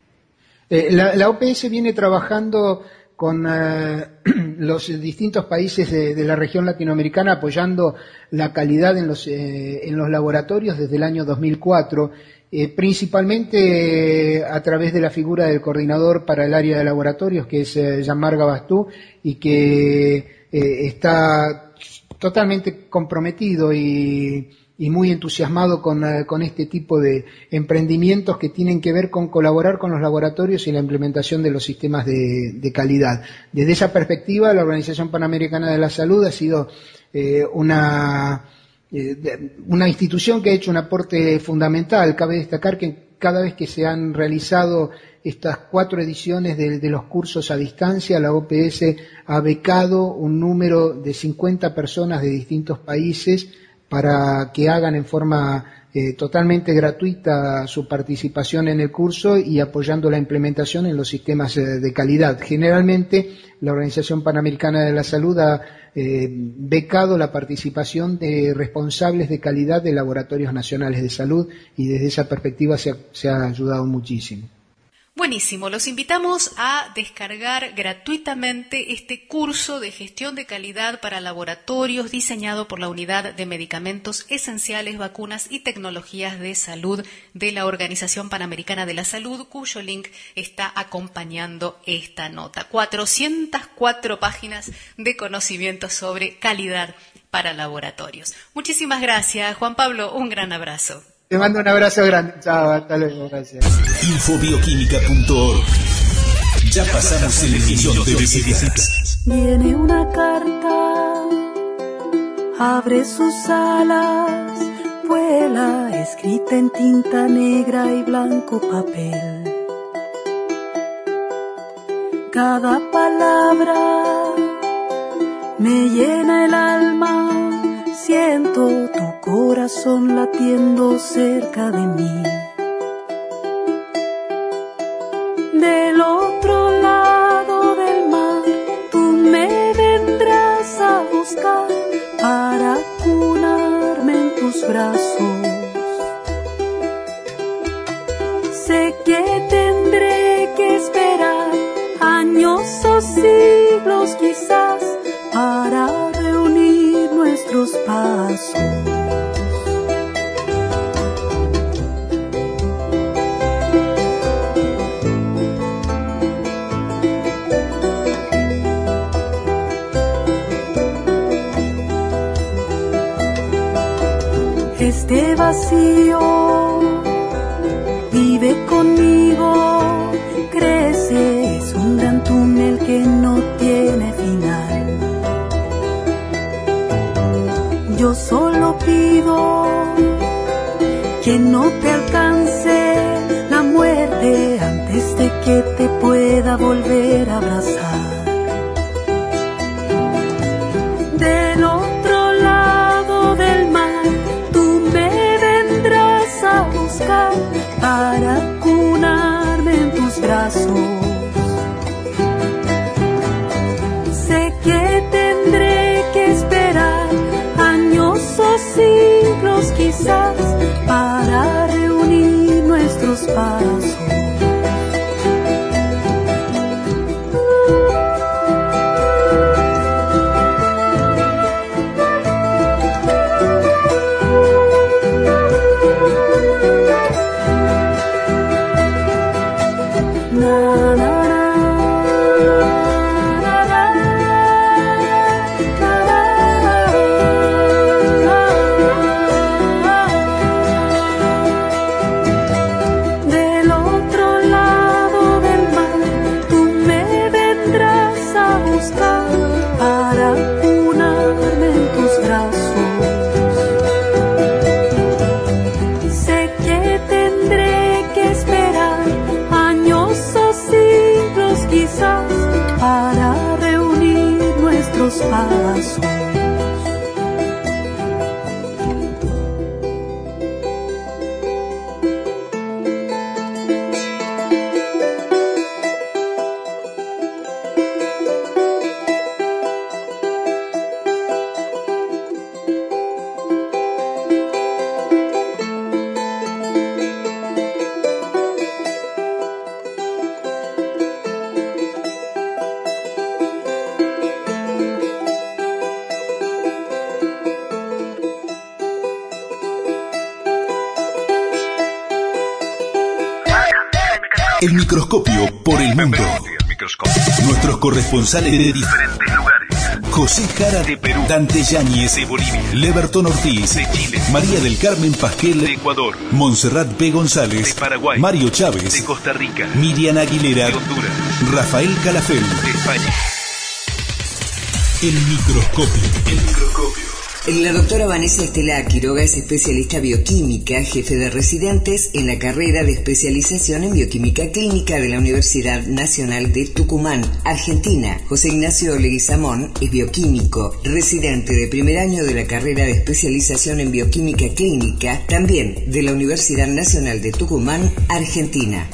La OPS viene trabajando con los distintos países de la región latinoamericana, apoyando la calidad en los laboratorios desde el año 2004, principalmente a través de la figura del coordinador para el área de laboratorios, que es Jean-Marc Gabastú, y que está totalmente comprometido y muy entusiasmado con este tipo de emprendimientos que tienen que ver con colaborar con los laboratorios y la implementación de los sistemas de calidad. Desde esa perspectiva, la Organización Panamericana de la Salud ha sido una institución que ha hecho un aporte fundamental. Cabe destacar que cada vez que se han realizado estas 4 ediciones de los cursos a distancia, la OPS ha becado un número de 50 personas de distintos países para que hagan en forma totalmente gratuita su participación en el curso y apoyando la implementación en los sistemas de calidad. Generalmente, la Organización Panamericana de la Salud ha becado la participación de responsables de calidad de laboratorios nacionales de salud, y desde esa perspectiva se ha ayudado muchísimo. Buenísimo, los invitamos a descargar gratuitamente este curso de gestión de calidad para laboratorios diseñado por la Unidad de Medicamentos Esenciales, Vacunas y Tecnologías de Salud de la Organización Panamericana de la Salud, cuyo link está acompañando esta nota. 404 páginas de conocimiento sobre calidad para laboratorios. Muchísimas gracias, Juan Pablo, un gran abrazo. Te mando un abrazo grande. Chao, hasta luego, gracias. Infobioquímica.org. Ya pasamos el millón de visitas. Viene una carta, abre sus alas, vuela, escrita en tinta negra y blanco papel. Cada palabra me llena el alma, siento tu corazón latiendo cerca de mí. Del otro lado del mar, tú me vendrás a buscar para cunarme en tus brazos. Sé que tendré que esperar años o siglos quizás para reunir nuestros pasos. Este vacío vive conmigo, crece, es un gran túnel que no tiene final. Yo solo pido que no te alcance la muerte antes de que te pueda volver a abrazar. Del otro lado del mar, tú me vendrás a buscar para cunarme en tus brazos. Sé que tendré que esperar años o siglos quizás para reunir nuestros pasos. Para reunir nuestros pasos. El microscopio por el mundo. Nuestros corresponsales de diferentes lugares. José Jara de Perú, Dante Yáñez de Bolivia, Leberton Ortiz de Chile, María del Carmen Pasquel de Ecuador, Montserrat P. González de Paraguay, Mario Chávez de Costa Rica, Miriam Aguilera de Honduras, Rafael Calafel de España. El microscopio. La doctora Vanessa Estela Quiroga es especialista bioquímica, jefe de residentes en la carrera de especialización en bioquímica clínica de la Universidad Nacional de Tucumán, Argentina. José Ignacio Leguizamón es bioquímico, residente de primer año de la carrera de especialización en bioquímica clínica, también de la Universidad Nacional de Tucumán, Argentina.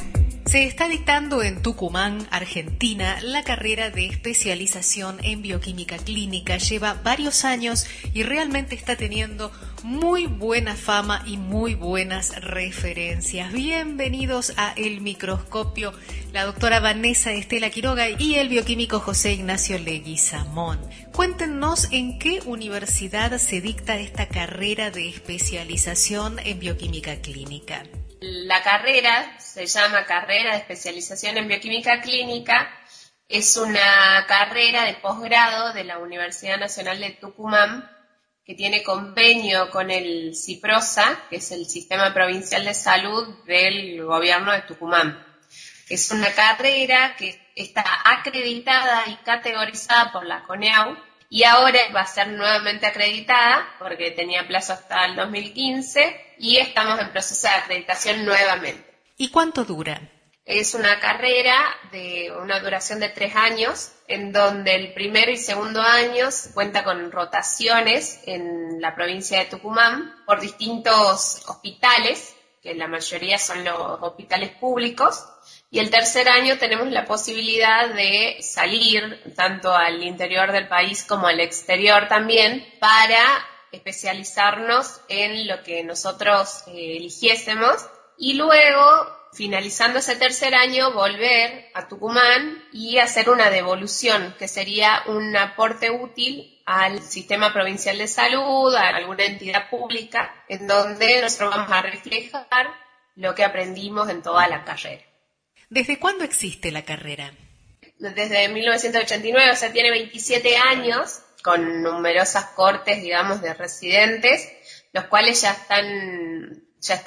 Se está dictando en Tucumán, Argentina, la carrera de especialización en bioquímica clínica. Lleva varios años y realmente está teniendo muy buena fama y muy buenas referencias. Bienvenidos a El Microscopio, la doctora Vanessa Estela Quiroga y el bioquímico José Ignacio Leguizamón. Cuéntenos en qué universidad se dicta esta carrera de especialización en bioquímica clínica. La carrera se llama Carrera de Especialización en Bioquímica Clínica. Es una carrera de posgrado de la Universidad Nacional de Tucumán que tiene convenio con el CIPROSA, que es el Sistema Provincial de Salud del Gobierno de Tucumán. Es una carrera que está acreditada y categorizada por la CONEAU y ahora va a ser nuevamente acreditada porque tenía plazo hasta el 2015 y estamos en proceso de acreditación nuevamente. ¿Y cuánto dura? Es una carrera de una duración de 3 años, en donde el primero y segundo año cuenta con rotaciones en la provincia de Tucumán por distintos hospitales, que la mayoría son los hospitales públicos, y el tercer año tenemos la posibilidad de salir tanto al interior del país como al exterior también para especializarnos en lo que nosotros eligiésemos y luego, finalizando ese tercer año, volver a Tucumán y hacer una devolución, que sería un aporte útil al Sistema Provincial de Salud, a alguna entidad pública, en donde nosotros vamos a reflejar lo que aprendimos en toda la carrera. ¿Desde cuándo existe la carrera? Desde 1989, o sea, tiene 27 años, con numerosas cortes, digamos, de residentes, los cuales ya están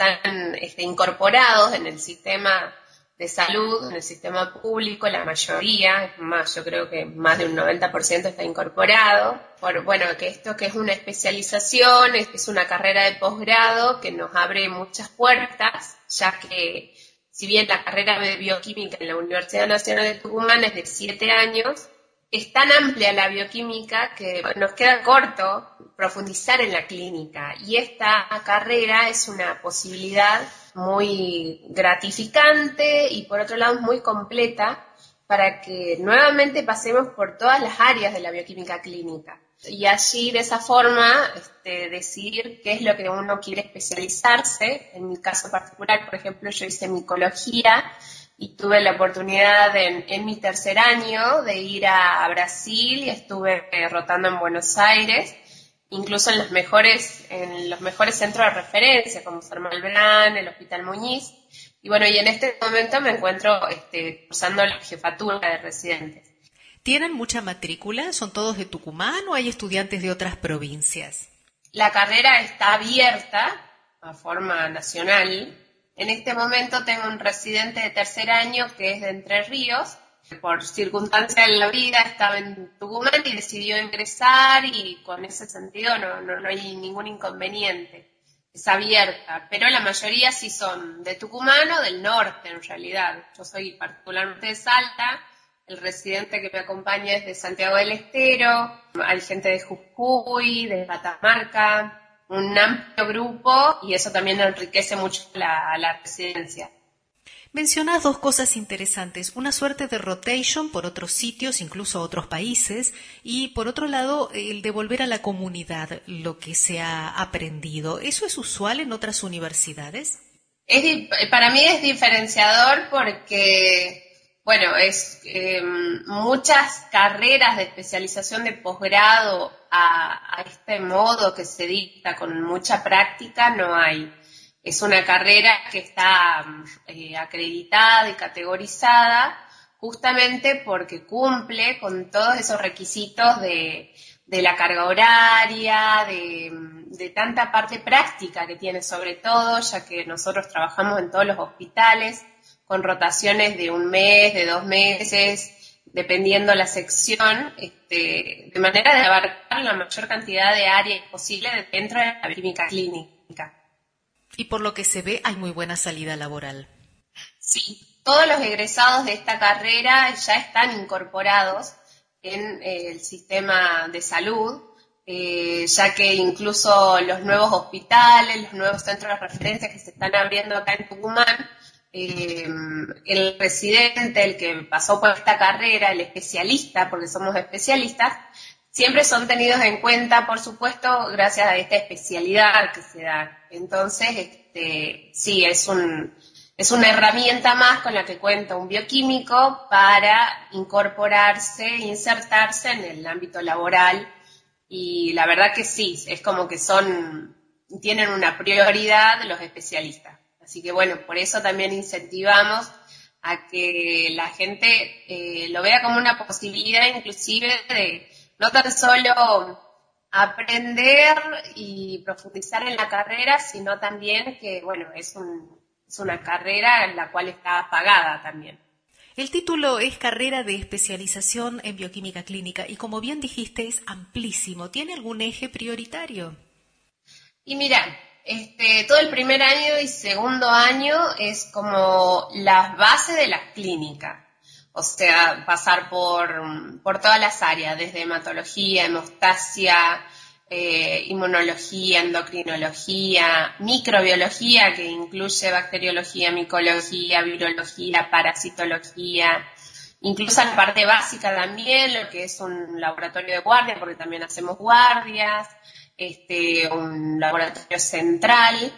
incorporados en el sistema de salud, en el sistema público, la mayoría, más, yo creo que más de un 90% está incorporado. Que esto que es una especialización, es una carrera de posgrado que nos abre muchas puertas, ya que si bien la carrera de bioquímica en la Universidad Nacional de Tucumán es de 7 años, es tan amplia la bioquímica que nos queda corto profundizar en la clínica. Y esta carrera es una posibilidad muy gratificante y por otro lado muy completa para que nuevamente pasemos por todas las áreas de la bioquímica clínica. Y allí, de esa forma, decidir qué es lo que uno quiere especializarse. En mi caso particular, por ejemplo, yo hice micología y tuve la oportunidad en mi tercer año de ir a Brasil y estuve rotando en Buenos Aires, incluso en los mejores centros de referencia, como San Malbrán, el Hospital Muñiz. Y en este momento me encuentro cursando la jefatura de residentes. ¿Tienen mucha matrícula? ¿Son todos de Tucumán o hay estudiantes de otras provincias? La carrera está abierta a forma nacional. En este momento tengo un residente de tercer año que es de Entre Ríos. Por circunstancias de la vida estaba en Tucumán y decidió ingresar y con ese sentido no hay ningún inconveniente. Es abierta, pero la mayoría sí son de Tucumán o del norte en realidad. Yo soy particularmente de Salta. El residente que me acompaña es de Santiago del Estero, hay gente de Jujuy, de Catamarca, un amplio grupo y eso también enriquece mucho la residencia. Mencionás dos cosas interesantes, una suerte de rotation por otros sitios, incluso otros países, y por otro lado el devolver a la comunidad lo que se ha aprendido. ¿Eso es usual en otras universidades? Para mí es diferenciador porque muchas carreras de especialización de posgrado a este modo que se dicta con mucha práctica no hay. Es una carrera que está acreditada y categorizada justamente porque cumple con todos esos requisitos de la carga horaria, de tanta parte práctica que tiene sobre todo, ya que nosotros trabajamos en todos los hospitales, con rotaciones de 1 mes, de 2 meses, dependiendo la sección, de manera de abarcar la mayor cantidad de áreas posible dentro de la bioquímica clínica. Y por lo que se ve, hay muy buena salida laboral. Sí, todos los egresados de esta carrera ya están incorporados en el sistema de salud, ya que incluso los nuevos hospitales, los nuevos centros de referencia que se están abriendo acá en Tucumán, el residente, el que pasó por esta carrera, el especialista, porque somos especialistas, siempre son tenidos en cuenta, por supuesto, gracias a esta especialidad que se da. Entonces, sí, es una herramienta más con la que cuenta un bioquímico para insertarse en el ámbito laboral. Y la verdad que sí, es como que tienen una prioridad los especialistas. Así que bueno, por eso también incentivamos a que la gente lo vea como una posibilidad inclusive de no tan solo aprender y profundizar en la carrera, sino también que, bueno, es una carrera en la cual está pagada también. El título es Carrera de Especialización en Bioquímica Clínica y, como bien dijiste, es amplísimo. ¿Tiene algún eje prioritario? Y mira, todo el primer año y segundo año es como las bases de la clínica. O sea, pasar por todas las áreas, desde hematología, hemostasia, inmunología, endocrinología, microbiología, que incluye bacteriología, micología, virología, parasitología, incluso la parte básica también, lo que es un laboratorio de guardia, porque también hacemos guardias, un laboratorio central,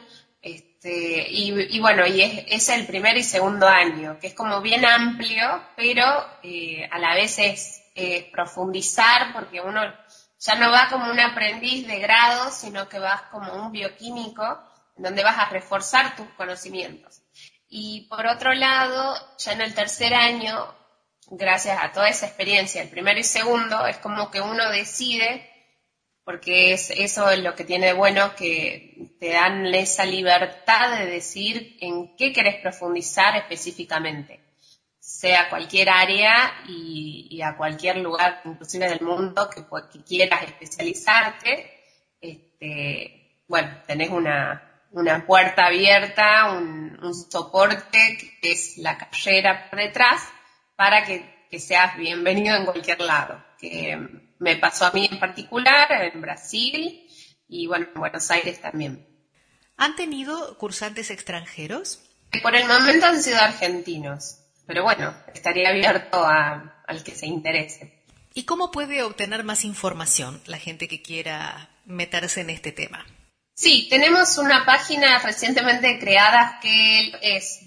y bueno, es el primer y segundo año, que es como bien amplio, pero a la vez es profundizar, porque uno ya no va como un aprendiz de grado, sino que vas como un bioquímico, donde vas a reforzar tus conocimientos. Y por otro lado, ya en el tercer año, gracias a toda esa experiencia, el primero y segundo, es como que uno decide, porque eso es lo que tiene de bueno, que te dan esa libertad de decir en qué querés profundizar específicamente, sea cualquier área y a cualquier lugar, inclusive del mundo, que quieras especializarte. Bueno, tenés una puerta abierta, un soporte que es la carrera por detrás, para que seas bienvenido en cualquier lado. Que me pasó a mí en particular, en Brasil, y bueno, en Buenos Aires también. ¿Han tenido cursantes extranjeros? Por el momento han sido argentinos, pero bueno, estaría abierto al que se interese. ¿Y cómo puede obtener más información la gente que quiera meterse en este tema? Sí, tenemos una página recientemente creada que es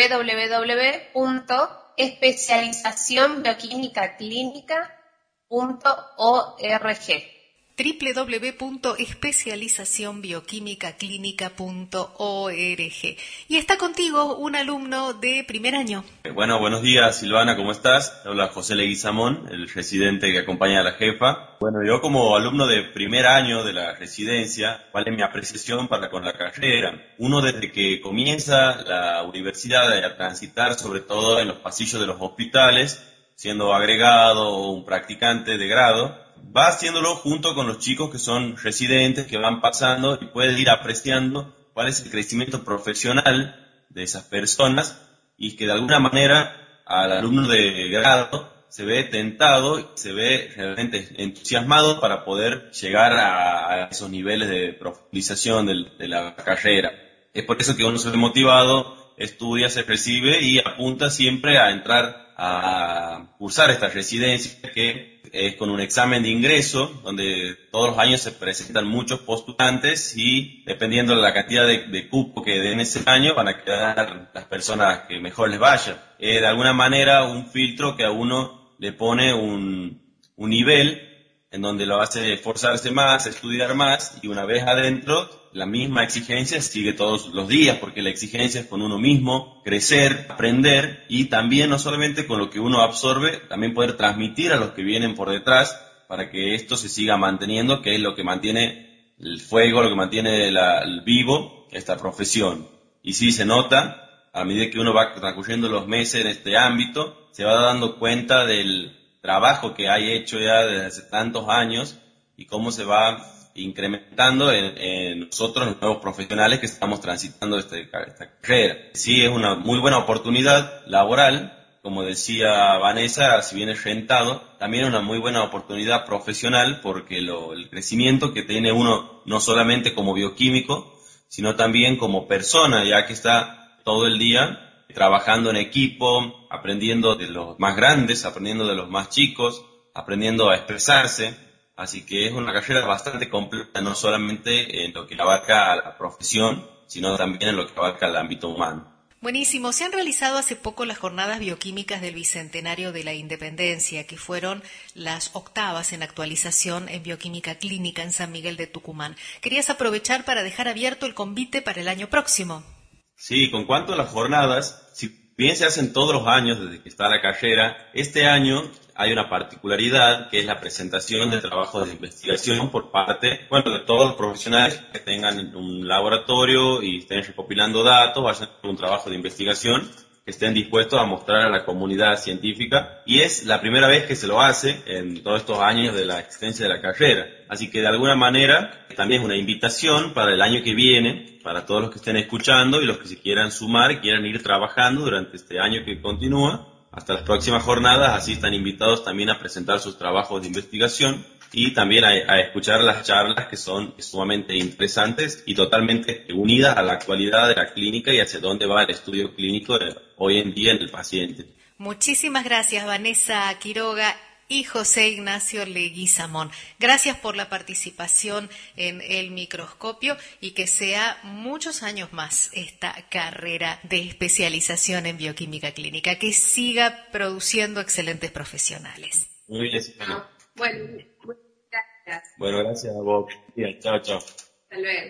www.especializacionbioquímicaclínica.org www.especializacionbioquímicaclínica.org. Y está contigo un alumno de primer año. Bueno, buenos días, Silvana, ¿cómo estás? Habla José Leguizamón, el residente que acompaña a la jefa. Bueno, yo como alumno de primer año de la residencia, ¿cuál es mi apreciación con la carrera? Uno, desde que comienza la universidad a transitar, sobre todo en los pasillos de los hospitales, siendo agregado o un practicante de grado, va haciéndolo junto con los chicos que son residentes, que van pasando, y puede ir apreciando cuál es el crecimiento profesional de esas personas, y que de alguna manera al alumno de grado se ve tentado y se ve realmente entusiasmado para poder llegar a esos niveles de profundización de la carrera. Es por eso que uno se ve motivado, estudia, se recibe y apunta siempre a entrar a cursar esta residencia, que es con un examen de ingreso, donde todos los años se presentan muchos postulantes y dependiendo de la cantidad de cupo que den ese año, van a quedar las personas que mejor les vaya. De alguna manera un filtro que a uno le pone un nivel en donde lo hace esforzarse más, estudiar más, y una vez adentro, la misma exigencia sigue todos los días, porque la exigencia es con uno mismo, crecer, aprender, y también no solamente con lo que uno absorbe, también poder transmitir a los que vienen por detrás, para que esto se siga manteniendo, que es lo que mantiene el fuego, lo que mantiene el vivo, esta profesión. Y sí se nota, a medida que uno va transcurriendo los meses en este ámbito, se va dando cuenta del trabajo que hay hecho ya desde hace tantos años y cómo se va incrementando en nosotros, los nuevos profesionales que estamos transitando esta carrera. Sí, es una muy buena oportunidad laboral, como decía Vanessa, si bien es rentado, también es una muy buena oportunidad profesional, porque el crecimiento que tiene uno no solamente como bioquímico, sino también como persona, ya que está todo el día trabajando en equipo, aprendiendo de los más grandes, aprendiendo de los más chicos, aprendiendo a expresarse. Así que es una carrera bastante completa, no solamente en lo que abarca a la profesión, sino también en lo que abarca el ámbito humano. Buenísimo. Se han realizado hace poco las jornadas bioquímicas del Bicentenario de la Independencia, que fueron las 8ª en actualización en bioquímica clínica en San Miguel de Tucumán. ¿Querías aprovechar para dejar abierto el convite para el año próximo? Sí, con cuanto a las jornadas, si bien se hacen todos los años desde que está la carrera, este año hay una particularidad que es la presentación de trabajos de investigación por parte, de todos los profesionales que tengan un laboratorio y estén recopilando datos, vayan a hacer un trabajo de investigación, que estén dispuestos a mostrar a la comunidad científica, y es la primera vez que se lo hace en todos estos años de la existencia de la carrera. Así que de alguna manera también es una invitación para el año que viene, para todos los que estén escuchando y los que se quieran sumar y quieran ir trabajando durante este año que continúa, hasta las próximas jornadas. Así están invitados también a presentar sus trabajos de investigación y también a escuchar las charlas que son sumamente interesantes y totalmente unidas a la actualidad de la clínica y hacia dónde va el estudio clínico hoy en día en el paciente. Muchísimas gracias, Vanessa Quiroga y José Ignacio Leguizamón. Gracias por la participación en El Microscopio y que sea muchos años más esta carrera de especialización en bioquímica clínica, que siga produciendo excelentes profesionales. Muy bien. Bueno, gracias. Bueno, gracias a vos. Bien, chao, chao. Hasta luego.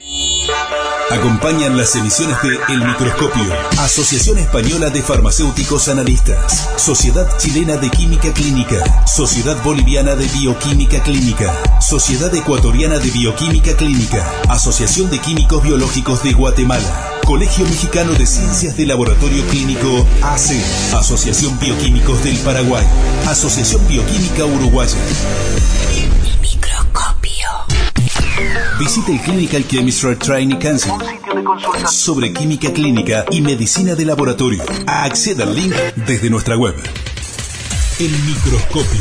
Acompañan las emisiones de El Microscopio, Asociación Española de Farmacéuticos Analistas, Sociedad Chilena de Química Clínica, Sociedad Boliviana de Bioquímica Clínica, Sociedad Ecuatoriana de Bioquímica Clínica, Asociación de Químicos Biológicos de Guatemala, Colegio Mexicano de Ciencias de Laboratorio Clínico AC, Asociación Bioquímicos del Paraguay, Asociación Bioquímica Uruguaya. El Microscopio. Visite el Clinical Chemistry Training Council, sobre química clínica y medicina de laboratorio. Acceda al link desde nuestra web. El Microscopio.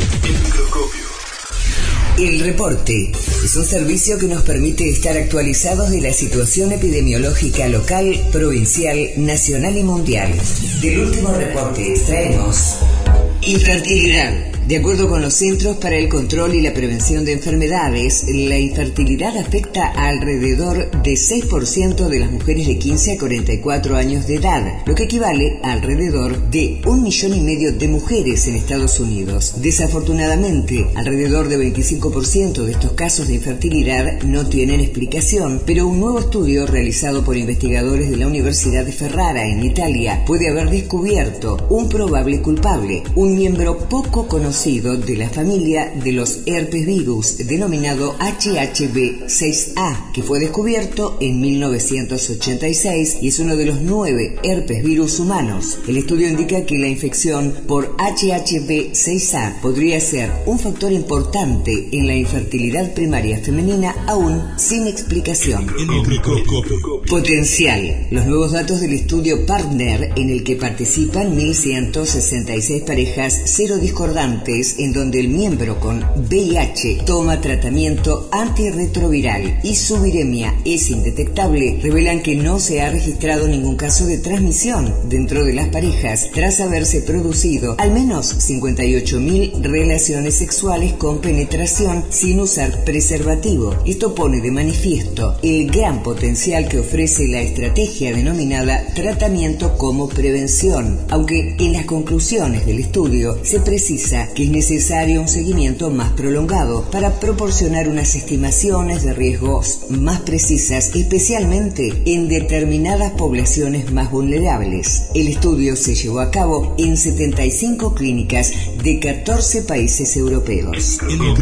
El reporte es un servicio que nos permite estar actualizados de la situación epidemiológica local, provincial, nacional y mundial. Del último reporte extraemos infertilidad. De acuerdo con los Centros para el Control y la Prevención de Enfermedades, la infertilidad afecta a alrededor de 6% de las mujeres de 15 a 44 años de edad, lo que equivale a alrededor de 1,5 millones de mujeres en Estados Unidos. Desafortunadamente, alrededor de 25% de estos casos de infertilidad no tienen explicación, pero un nuevo estudio realizado por investigadores de la Universidad de Ferrara en Italia puede haber descubierto un probable culpable, un miembro poco conocido de la familia de los herpes virus, denominado HHV6A, que fue descubierto en 1986 y es uno de los 9 herpes virus humanos. El estudio indica que la infección por HHV6A podría ser un factor importante en la infertilidad primaria femenina, aún sin explicación. Potencial. Los nuevos datos del estudio Partner, en el que participan 1.166 parejas cero discordantes, en donde el miembro con VIH toma tratamiento antirretroviral y su viremia es indetectable, revelan que no se ha registrado ningún caso de transmisión dentro de las parejas tras haberse producido al menos 58.000 relaciones sexuales con penetración sin usar preservativo. Esto pone de manifiesto el gran potencial que ofrece la estrategia denominada tratamiento como prevención, aunque en las conclusiones del estudio se precisa que es necesario un seguimiento más prolongado para proporcionar unas estimaciones de riesgos más precisas, especialmente en determinadas poblaciones más vulnerables. El estudio se llevó a cabo en 75 clínicas de 14 países europeos.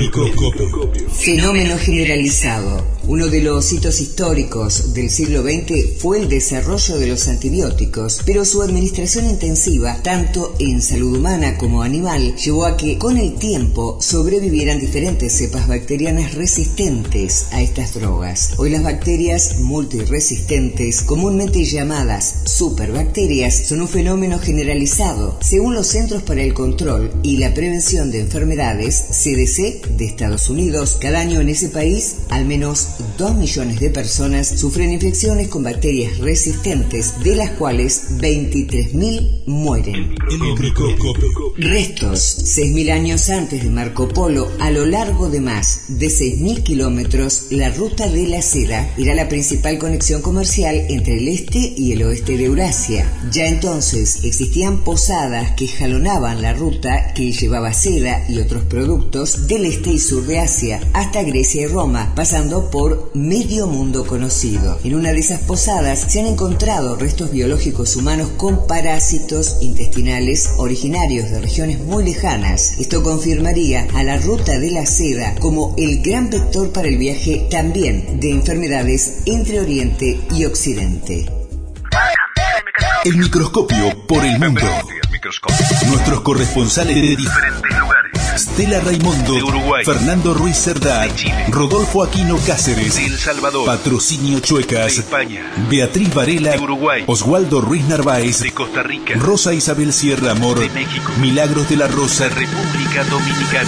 Fenómeno generalizado. Uno de los hitos históricos del siglo XX fue el desarrollo de los antibióticos, pero su administración intensiva, tanto en salud humana como animal, llevó a que con el tiempo sobrevivieran diferentes cepas bacterianas resistentes a estas drogas. Hoy las bacterias multiresistentes, comúnmente llamadas superbacterias, son un fenómeno generalizado. Según los Centros para el Control y la Prevención de Enfermedades, CDC, de Estados Unidos, cada año en ese país al menos 2 millones de personas sufren infecciones con bacterias resistentes, de las cuales 23.000 mueren. El microscopio. Restos. 6.000 años antes de Marco Polo, a lo largo de más de 6.000 kilómetros, la ruta de la seda era la principal conexión comercial entre el este y el oeste de Eurasia. Ya entonces existían posadas que jalonaban la ruta que llevaba seda y otros productos del este y sur de Asia hasta Grecia y Roma, pasando por medio mundo conocido. En una de esas posadas se han encontrado restos biológicos humanos con parásitos intestinales originarios de regiones muy lejanas. Esto confirmaría a la ruta de la seda como el gran vector para el viaje también de enfermedades entre Oriente y Occidente. El microscopio por el mundo. Nuestros corresponsales de diferentes lugares. Stella Raimundo de Uruguay, Fernando Ruiz Cerdá, Rodolfo Aquino Cáceres de El Salvador, Patrocinio Chuecas de España, Beatriz Varela de Uruguay, Oswaldo Ruiz Narváez de Costa Rica, Rosa Isabel Sierra Amor de México, Milagros de la Rosa, República Dominicana.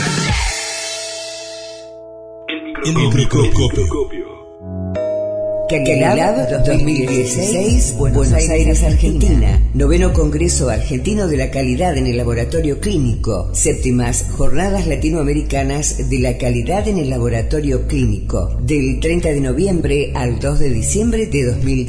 El microscopio. Calidad 2016, Buenos Aires, Argentina. 9º Congreso Argentino de la Calidad en el Laboratorio Clínico. 7ª Jornadas Latinoamericanas de la Calidad en el Laboratorio Clínico. Del 30 de noviembre al 2 de diciembre de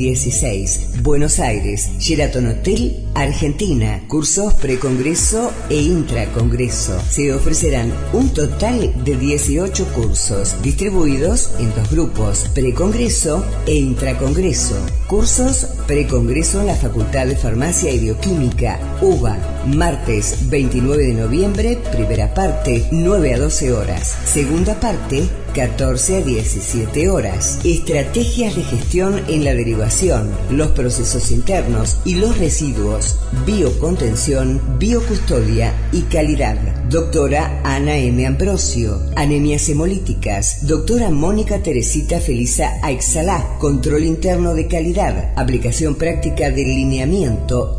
2016. Buenos Aires, Sheraton Hotel, Argentina. Cursos precongreso e intracongreso. Se ofrecerán un total de 18 cursos, distribuidos en 2 grupos, precongreso e intracongreso. Cursos precongreso en la Facultad de Farmacia y Bioquímica, UBA, martes 29 de noviembre, primera parte, 9 a 12 horas. Segunda parte, 14 a 17 horas. Estrategias de gestión en la derivación, los procesos internos y los residuos, biocontención, biocustodia y calidad. Doctora Ana M. Ambrosio. Anemias hemolíticas. Doctora Mónica Teresita Felisa Aixalá. Control interno de calidad. Aplicación práctica del lineamiento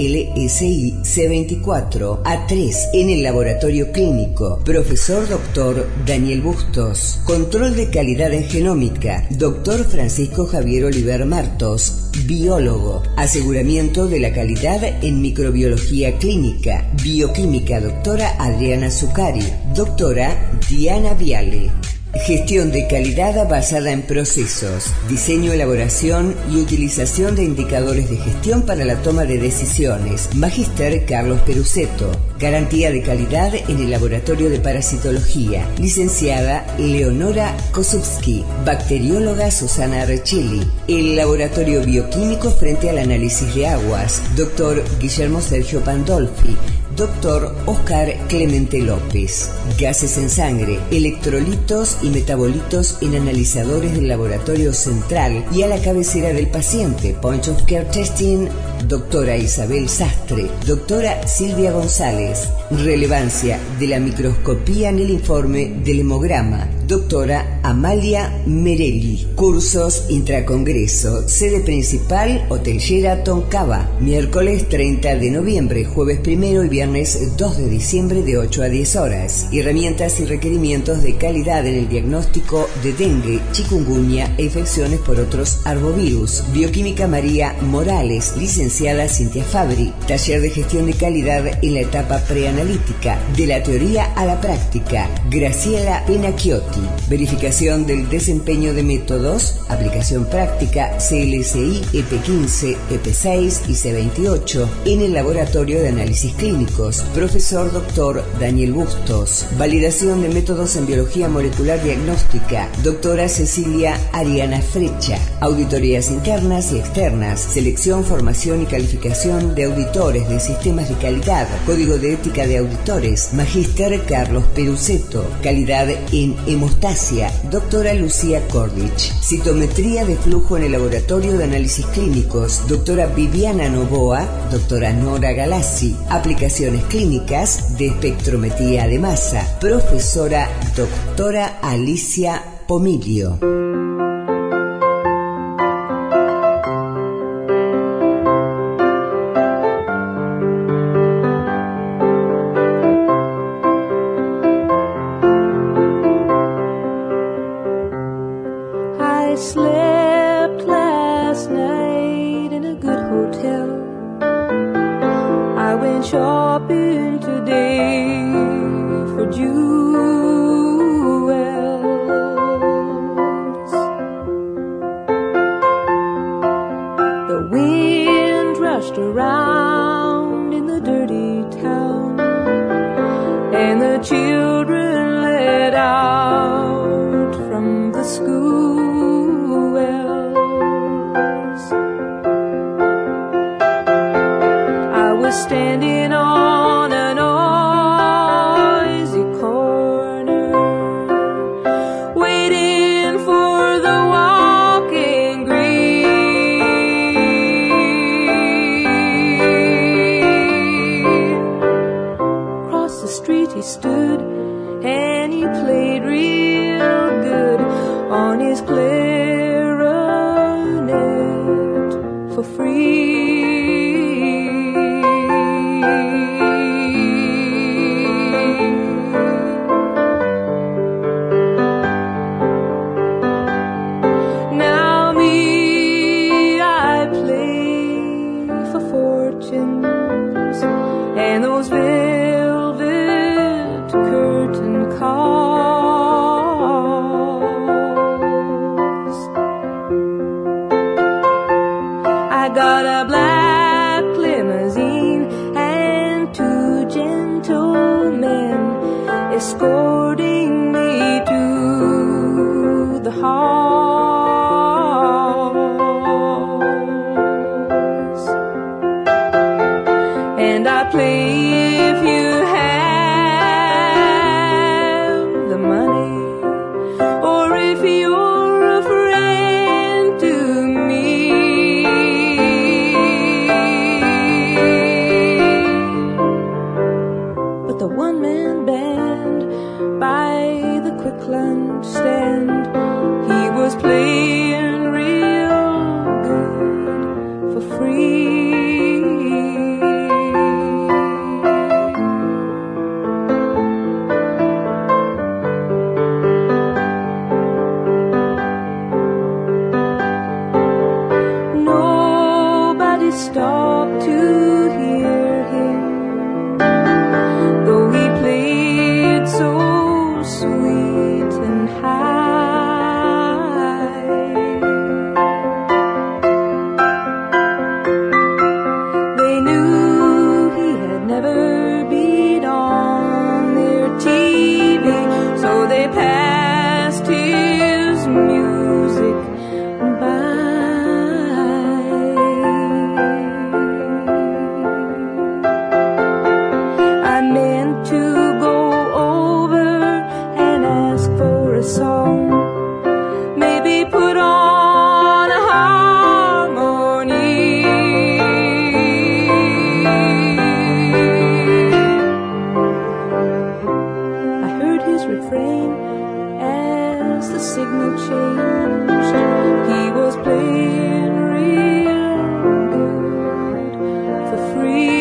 CLSI C24 A3 en el laboratorio clínico. Profesor Dr. Daniel Bustos. Control de calidad en genómica. Dr. Francisco Javier Oliver Martos, biólogo. Aseguramiento de la calidad en microbiología clínica. Bioquímica, doctora Adriana Zuccari. Doctora Diana Viale. Gestión de calidad basada en procesos, diseño, elaboración y utilización de indicadores de gestión para la toma de decisiones. Magíster Carlos Perusetto. Garantía de calidad en el laboratorio de parasitología. Licenciada Leonora Kosubski. Bacterióloga Susana Arrechelli. El laboratorio bioquímico frente al análisis de aguas. Doctor Guillermo Sergio Pandolfi. Doctor Oscar Clemente López. Gases en sangre, electrolitos y metabolitos en analizadores del laboratorio central y a la cabecera del paciente. Point of Care Testing, doctora Isabel Sastre. Doctora Silvia González. Relevancia de la microscopía en el informe del hemograma. Doctora Amalia Merelli. Cursos intracongreso. Sede principal, Hotel Sheraton Cava. Miércoles 30 de noviembre, jueves 1 y viernes 2 de diciembre de 8 a 10 horas. Herramientas y requerimientos de calidad en el diagnóstico de dengue, chikungunya e infecciones por otros arbovirus. Bioquímica María Morales, licenciada Cintia Fabri. Taller de gestión de calidad en la etapa preanalítica, de la teoría a la práctica. Graciela Penacchiotti. Verificación del desempeño de métodos, aplicación práctica CLSI EP15, EP6 y C28 en el laboratorio de análisis clínicos. Profesor Dr. Daniel Bustos. Validación de métodos en biología molecular diagnóstica. Doctora Cecilia Ariana Frecha. Auditorías internas y externas. Selección, formación y calificación de auditores de sistemas de calidad. Código de ética de auditores. Magíster Carlos Perusetto. Calidad en hemostasia. Doctora Lucía Cordich. Citometría de flujo en el laboratorio de análisis clínicos. Doctora Viviana Novoa. Doctora Nora Galassi. Aplicaciones clínicas de espectrometría de masa. Profesora doctora Alicia Pomilio. shopping today for jewels. The wind rushed around in the dirty town, and the children let out from the school wells. I was standing on a noisy corner, waiting for the walking green. Across the street he stood, and he played real good on his clarinet for free. Now me, I play for fortunes and those velvet curtain calls. I got a black limousine and two gentlemen escorting me to the halls. And I play if you have the money, or if you're a friend to me. But the one-man band by the quick lunch stand, he was playing real good for free. Nobody stopped to hear him, though he played so sweet and high. They knew he had never been on their TV, so they passed his music by. I meant to go over and ask for a song, maybe put on a harmony. I heard his refrain as the signal changed. He was playing real good for free.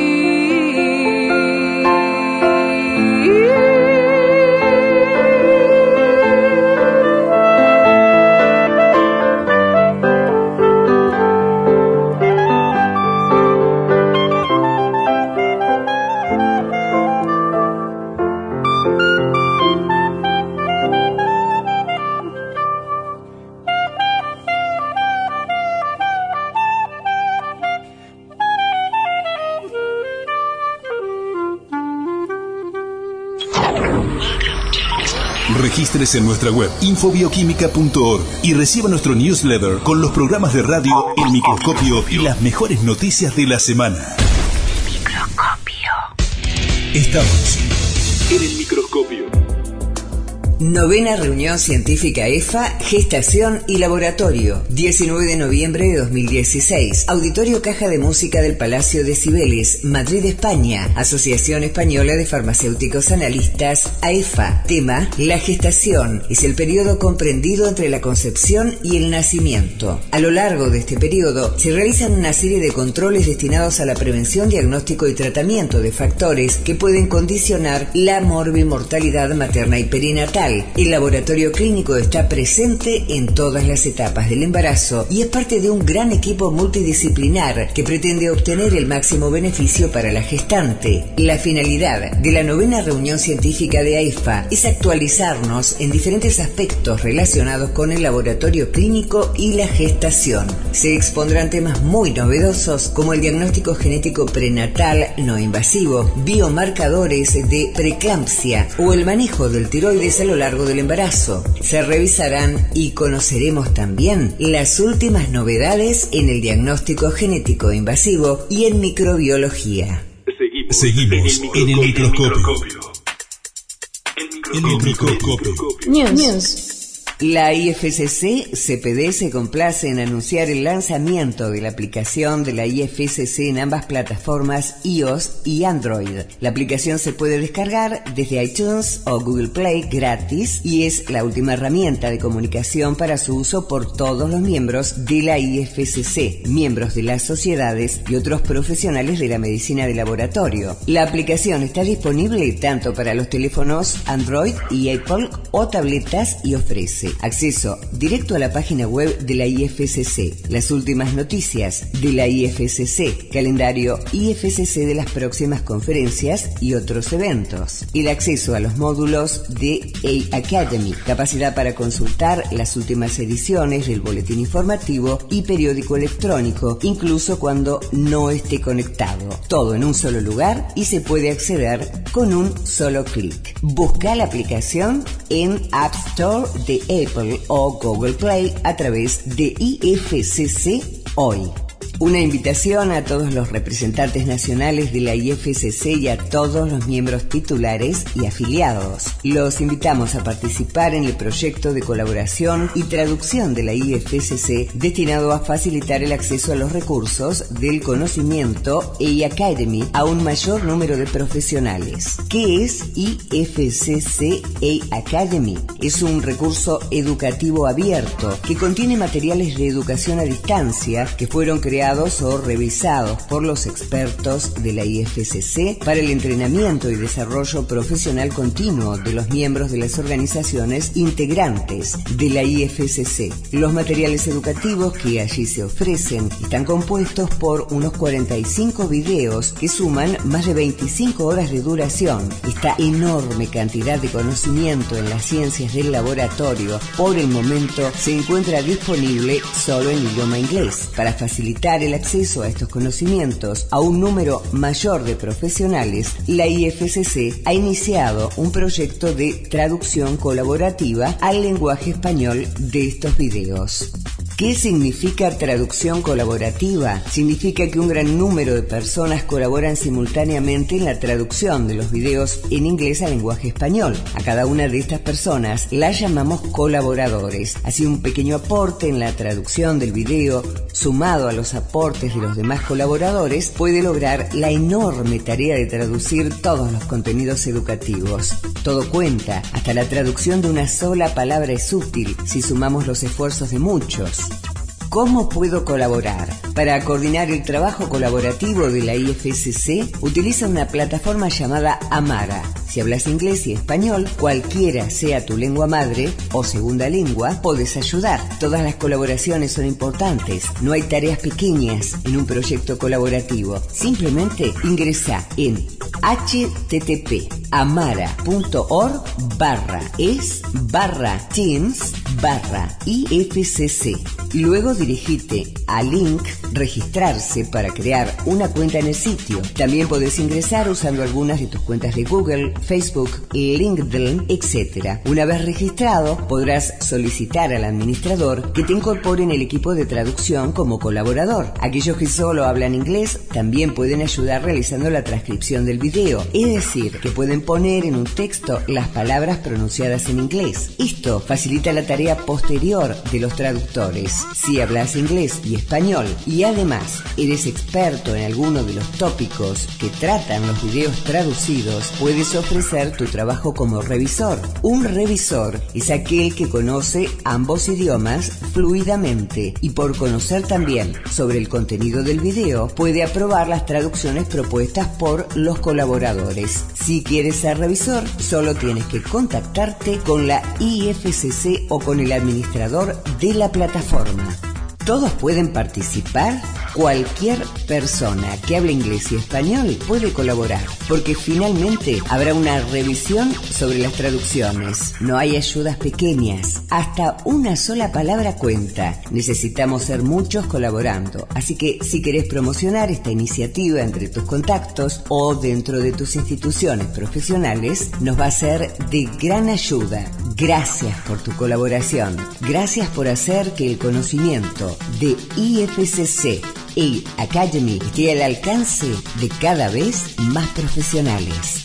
Regístrese en nuestra web infobioquímica.org y reciba nuestro newsletter con los programas de radio El Microscopio y las mejores noticias de la semana. Microscopio. Estamos en el microscopio. Novena reunión científica EFA, gestación y laboratorio, 19 de noviembre de 2016, Auditorio Caja de Música del Palacio de Cibeles, Madrid, España, Asociación Española de Farmacéuticos Analistas, AEFA. Tema: la gestación es el periodo comprendido entre la concepción y el nacimiento. A lo largo de este periodo se realizan una serie de controles destinados a la prevención, diagnóstico y tratamiento de factores que pueden condicionar la morbimortalidad materna y perinatal. hospital. El laboratorio clínico está presente en todas las etapas del embarazo y es parte de un gran equipo multidisciplinar que pretende obtener el máximo beneficio para la gestante. La finalidad de la 9ª reunión científica de AIFA es actualizarnos en diferentes aspectos relacionados con el laboratorio clínico y la gestación. Se expondrán temas muy novedosos como el diagnóstico genético prenatal no invasivo, biomarcadores de preeclampsia o el manejo del tiroides a lo largo del embarazo. Se revisarán y conoceremos también las últimas novedades en el diagnóstico genético invasivo y en microbiología. Seguimos en el microscopio. El microscopio. News. La IFSC CPD se complace en anunciar el lanzamiento de la aplicación de la IFSC en ambas plataformas iOS y Android. La aplicación se puede descargar desde iTunes o Google Play gratis y es la última herramienta de comunicación para su uso por todos los miembros de la IFSC, miembros de las sociedades y otros profesionales de la medicina de laboratorio. La aplicación está disponible tanto para los teléfonos Android y Apple o tabletas y ofrece acceso directo a la página web de la IFSC, las últimas noticias de la IFSC, calendario IFSC de las próximas conferencias y otros eventos, el acceso a los módulos de A-Academy, capacidad para consultar las últimas ediciones del boletín informativo y periódico electrónico, incluso cuando no esté conectado. Todo en un solo lugar y se puede acceder con un solo clic. Busca la aplicación en App Store de Apple o Google Play a través de IFSC hoy. Una invitación a todos los representantes nacionales de la IFSC y a todos los miembros titulares y afiliados. Los invitamos a participar en el proyecto de colaboración y traducción de la IFSC destinado a facilitar el acceso a los recursos del conocimiento A-Academy a un mayor número de profesionales. ¿Qué es IFSC A-Academy? Es un recurso educativo abierto que contiene materiales de educación a distancia que fueron creados o revisados por los expertos de la IFSC para el entrenamiento y desarrollo profesional continuo de los miembros de las organizaciones integrantes de la IFSC. Los materiales educativos que allí se ofrecen están compuestos por unos 45 videos que suman más de 25 horas de duración. Esta enorme cantidad de conocimiento en las ciencias del laboratorio por el momento se encuentra disponible solo en idioma inglés. Para facilitar el acceso a estos conocimientos a un número mayor de profesionales, la IFSC ha iniciado un proyecto de traducción colaborativa al lenguaje español de estos videos. ¿Qué significa traducción colaborativa? Significa que un gran número de personas colaboran simultáneamente en la traducción de los videos en inglés al lenguaje español. A cada una de estas personas las llamamos colaboradores. Así, un pequeño aporte en la traducción del video, sumado a los aportes de los demás colaboradores, puede lograr la enorme tarea de traducir todos los contenidos educativos. Todo cuenta, hasta la traducción de una sola palabra es útil si sumamos los esfuerzos de muchos. ¿Cómo puedo colaborar? Para coordinar el trabajo colaborativo de la IFSC, utiliza una plataforma llamada Amara. Si hablas inglés y español, cualquiera sea tu lengua madre o segunda lengua, podés ayudar. Todas las colaboraciones son importantes. No hay tareas pequeñas en un proyecto colaborativo. Simplemente ingresa en http://es/teams/IFSC. Luego dirigite al link registrarse para crear una cuenta en el sitio. También podés ingresar usando algunas de tus cuentas de Google, Facebook, LinkedIn, etc. Una vez registrado, podrás solicitar al administrador que te incorpore en el equipo de traducción como colaborador. Aquellos que solo hablan inglés también pueden ayudar realizando la transcripción del video, es decir, que pueden poner en un texto las palabras pronunciadas en inglés. Esto facilita la tarea posterior de los traductores. Si hablas inglés y español y además eres experto en alguno de los tópicos que tratan los videos traducidos, puedes ofrecer tu trabajo como revisor. Un revisor es aquel que conoce ambos idiomas fluidamente y, por conocer también sobre el contenido del video, puede aprobar las traducciones propuestas por los colaboradores colaboradores. Si quieres ser revisor, solo tienes que contactarte con la IFCC o con el administrador de la plataforma. ¿Todos pueden participar? Cualquier persona que hable inglés y español puede colaborar, porque finalmente habrá una revisión sobre las traducciones. No hay ayudas pequeñas, hasta una sola palabra cuenta. Necesitamos ser muchos colaborando, así que si querés promocionar esta iniciativa entre tus contactos o dentro de tus instituciones profesionales, nos va a ser de gran ayuda. Gracias por tu colaboración. Gracias por hacer que el conocimiento de IFCC y Academy esté al alcance de cada vez más profesionales.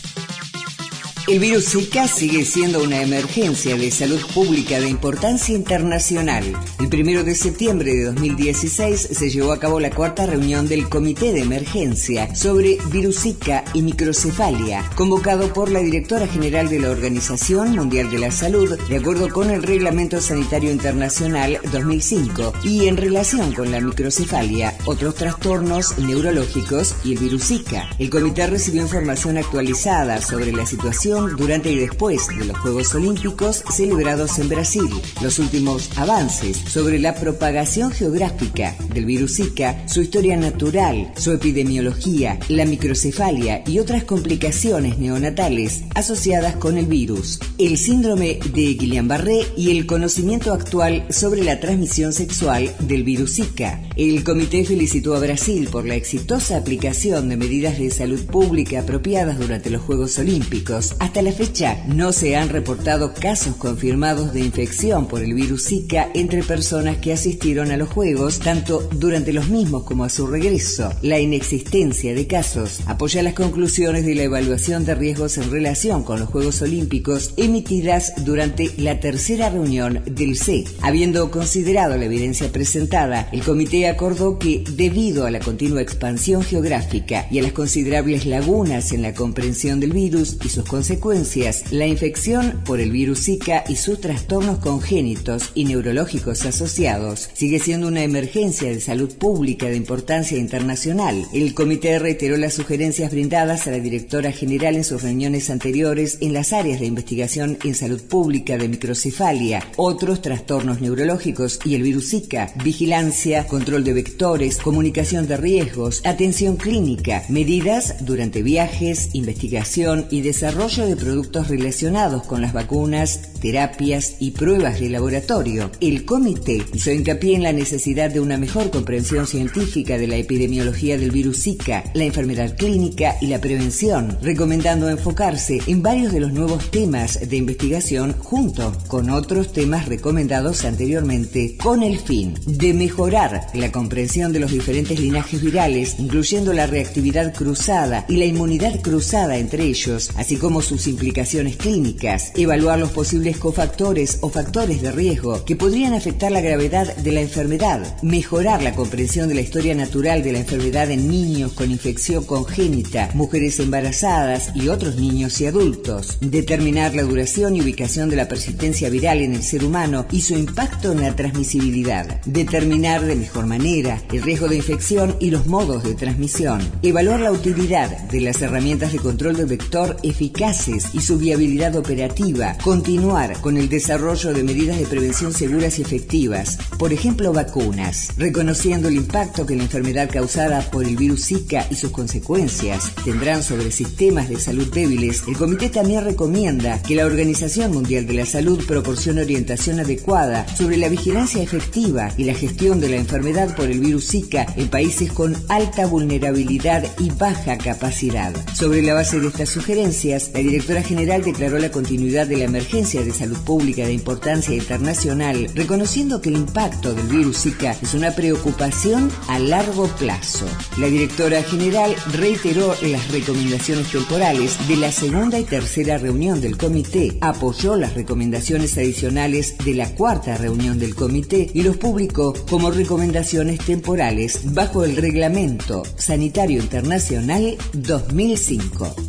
El virus Zika sigue siendo una emergencia de salud pública de importancia internacional. El 1 de septiembre de 2016 se llevó a cabo la cuarta reunión del Comité de Emergencia sobre virus Zika y microcefalia, convocado por la directora general de la Organización Mundial de la Salud, de acuerdo con el Reglamento Sanitario Internacional 2005, y en relación con la microcefalia, otros trastornos neurológicos y el virus Zika. El comité recibió información actualizada sobre la situación durante y después de los Juegos Olímpicos celebrados en Brasil, los últimos avances sobre la propagación geográfica del virus Zika, su historia natural, su epidemiología, la microcefalia y otras complicaciones neonatales asociadas con el virus, el síndrome de Guillain-Barré y el conocimiento actual sobre la transmisión sexual del virus Zika. El comité felicitó a Brasil por la exitosa aplicación de medidas de salud pública apropiadas durante los Juegos Olímpicos. Hasta la fecha no se han reportado casos confirmados de infección por el virus Zika entre personas que asistieron a los Juegos, tanto durante los mismos como a su regreso. La inexistencia de casos apoya las conclusiones de la evaluación de riesgos en relación con los Juegos Olímpicos emitidas durante la tercera reunión del CE. Habiendo considerado la evidencia presentada, el comité acordó que, debido a la continua expansión geográfica y a las considerables lagunas en la comprensión del virus y sus consecuencias, la infección por el virus Zika y sus trastornos congénitos y neurológicos asociados sigue siendo una emergencia de salud pública de importancia internacional. El comité reiteró las sugerencias brindadas a la directora general en sus reuniones anteriores en las áreas de investigación en salud pública de microcefalia, otros trastornos neurológicos y el virus Zika, vigilancia, control de vectores, comunicación de riesgos, atención clínica, medidas durante viajes, investigación y desarrollo de productos relacionados con las vacunas, terapias y pruebas de laboratorio. El comité hizo hincapié en la necesidad de una mejor comprensión científica de la epidemiología del virus Zika, la enfermedad clínica y la prevención, recomendando enfocarse en varios de los nuevos temas de investigación junto con otros temas recomendados anteriormente, con el fin de mejorar la comprensión de los diferentes linajes virales, incluyendo la reactividad cruzada y la inmunidad cruzada entre ellos, así como sus implicaciones clínicas, evaluar los posibles cofactores o factores de riesgo que podrían afectar la gravedad de la enfermedad, mejorar la comprensión de la historia natural de la enfermedad en niños con infección congénita, mujeres embarazadas y otros niños y adultos, determinar la duración y ubicación de la persistencia viral en el ser humano y su impacto en la transmisibilidad, determinar de mejor manera el riesgo de infección y los modos de transmisión, evaluar la utilidad de las herramientas de control del vector eficaces y su viabilidad operativa, continuar con el desarrollo de medidas de prevención seguras y efectivas, por ejemplo vacunas, reconociendo el impacto que la enfermedad causada por el virus Zika y sus consecuencias tendrán sobre sistemas de salud débiles. El comité también recomienda que la Organización Mundial de la Salud proporcione orientación adecuada sobre la vigilancia efectiva y la gestión de la enfermedad por el virus Zika en países con alta vulnerabilidad y baja capacidad. Sobre la base de estas sugerencias, la directora general declaró la continuidad de la emergencia de salud pública de importancia internacional, reconociendo que el impacto del virus Zika es una preocupación a largo plazo. La directora general reiteró las recomendaciones temporales de la segunda y tercera reunión del comité, apoyó las recomendaciones adicionales de la cuarta reunión del comité y los publicó como recomendaciones temporales bajo el Reglamento Sanitario Internacional 2005.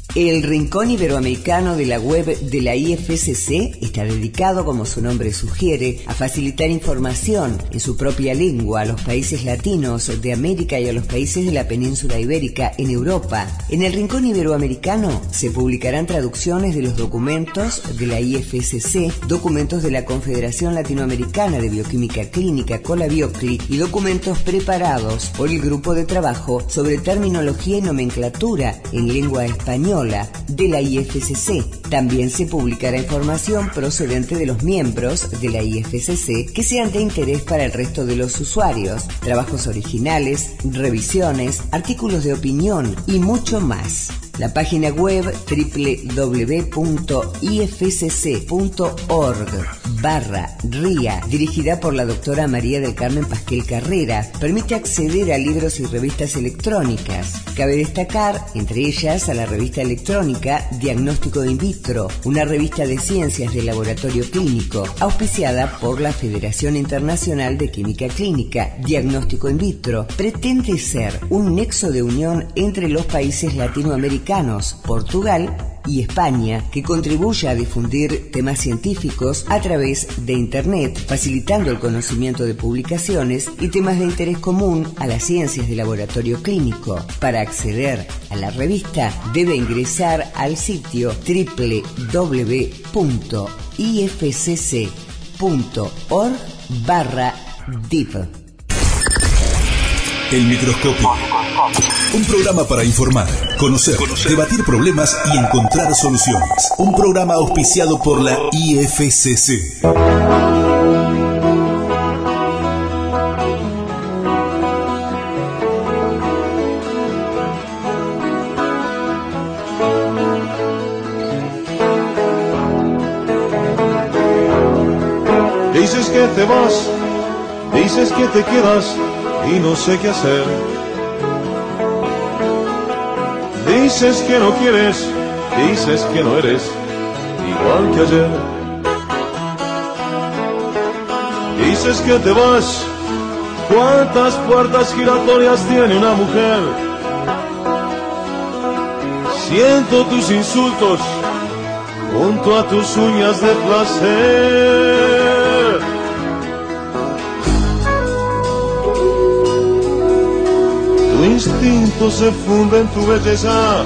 El Rincón Iberoamericano de la web de la IFCC está dedicado, como su nombre sugiere, a facilitar información en su propia lengua a los países latinos de América y a los países de la península ibérica en Europa. En el Rincón Iberoamericano se publicarán traducciones de los documentos de la IFCC, documentos de la Confederación Latinoamericana de Bioquímica Clínica, COLABIOCLI, y documentos preparados por el Grupo de Trabajo sobre Terminología y Nomenclatura en Lengua Española de la IFCC. También se publicará información procedente de los miembros de la IFCC que sean de interés para el resto de los usuarios, trabajos originales, revisiones, artículos de opinión y mucho más. La página web www.ifcc.org/RIA, dirigida por la doctora María del Carmen Pasquel Carrera, permite acceder a libros y revistas electrónicas. Cabe destacar, entre ellas, a la revista electrónica Diagnóstico in Vitro, una revista de ciencias del laboratorio clínico, auspiciada por la Federación Internacional de Química Clínica. Diagnóstico in Vitro pretende ser un nexo de unión entre los países latinoamericanos, Portugal y España, que contribuye a difundir temas científicos a través de Internet, facilitando el conocimiento de publicaciones y temas de interés común a las ciencias de laboratorio clínico. Para acceder a la revista, debe ingresar al sitio www.ifcc.org/div. El microscopio. Un programa para informar, conocer, debatir problemas y encontrar soluciones. Un programa auspiciado por la IFCC. Dices que te vas, dices que te quedas y no sé qué hacer. Dices que no quieres, dices que no eres igual que ayer. Dices que te vas, ¿cuántas puertas giratorias tiene una mujer? Siento tus insultos junto a tus uñas de placer. Tu instinto se funde en tu belleza.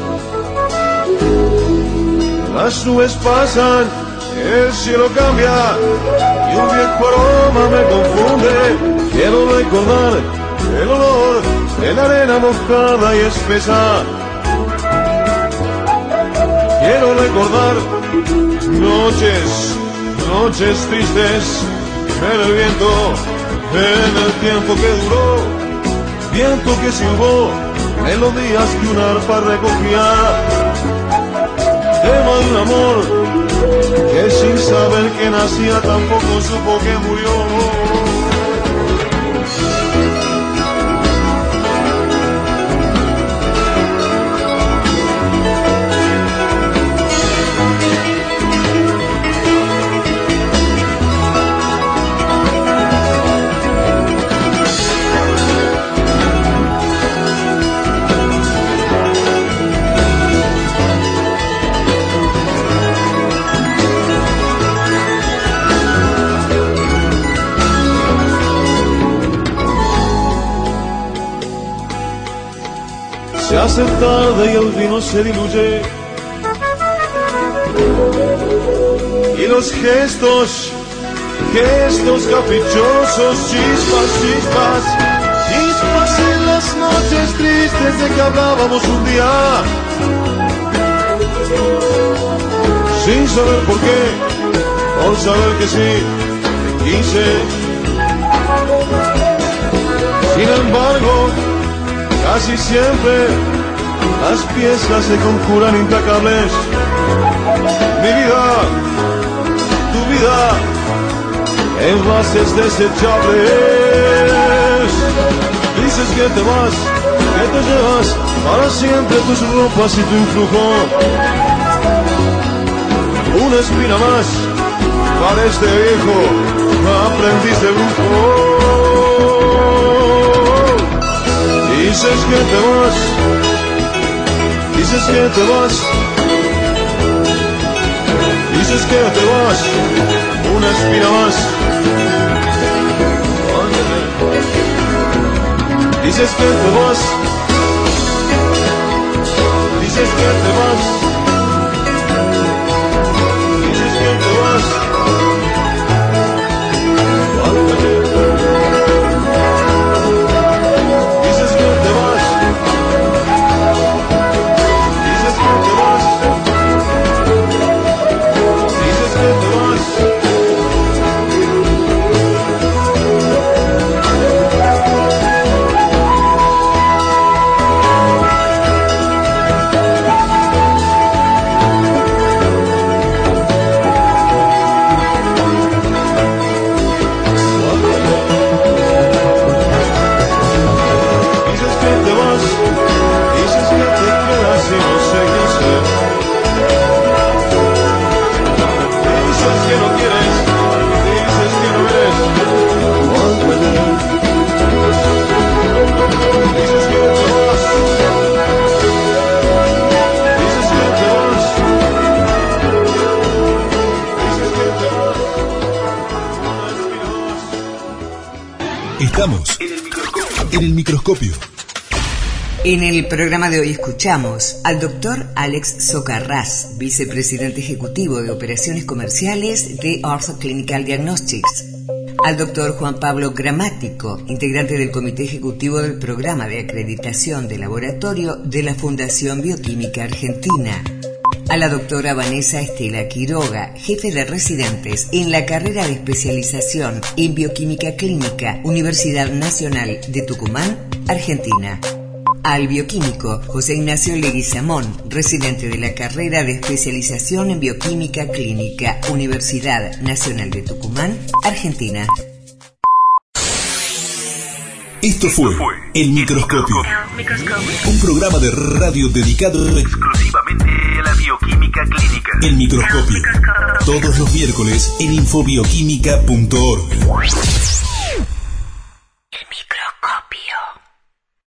Las nubes pasan, el cielo cambia y un viejo aroma me confunde. Quiero recordar el olor de la arena mojada y espesa. Quiero recordar noches tristes en el viento, en el tiempo que duró. Viento que silbó, melodías que un arpa recogía. Tema de un amor que sin saber que nacía tampoco supo que murió. Se hace tarde y el vino se diluye y los gestos caprichosos, chispas en las noches tristes de que hablábamos un día, sin saber por qué, por saber que sí, te quise. Sin embargo, casi siempre las piezas se conjuran implacables. Mi vida, tu vida, envases desechables. Dices que te vas, que te llevas para siempre tus ropas y tu influjo. Una espina más para este viejo aprendiz de brujo. Dices que te vas, Dices que te vas, dices que te vas, una espina más. Dices que te vas, dices que te vas, dices que te vas. Dices que te vas, dices que te vas, dices que te vas. Estamos en el microscopio. En el programa de hoy escuchamos al doctor Alex Socarrás, vicepresidente ejecutivo de operaciones comerciales de Ortho Clinical Diagnostics, al doctor Juan Pablo Gramático, integrante del comité ejecutivo del programa de acreditación de laboratorio de la Fundación Bioquímica Argentina, a la doctora Vanessa Estela Quiroga, jefe de residentes en la carrera de especialización en Bioquímica Clínica, Universidad Nacional de Tucumán, Argentina. Al bioquímico José Ignacio Leguizamón, residente de la carrera de especialización en Bioquímica Clínica, Universidad Nacional de Tucumán, Argentina. Esto fue El Microscopio, un programa de radio dedicado exclusivamente a la bioquímica clínica. El Microscopio, todos los miércoles en infobioquímica.org.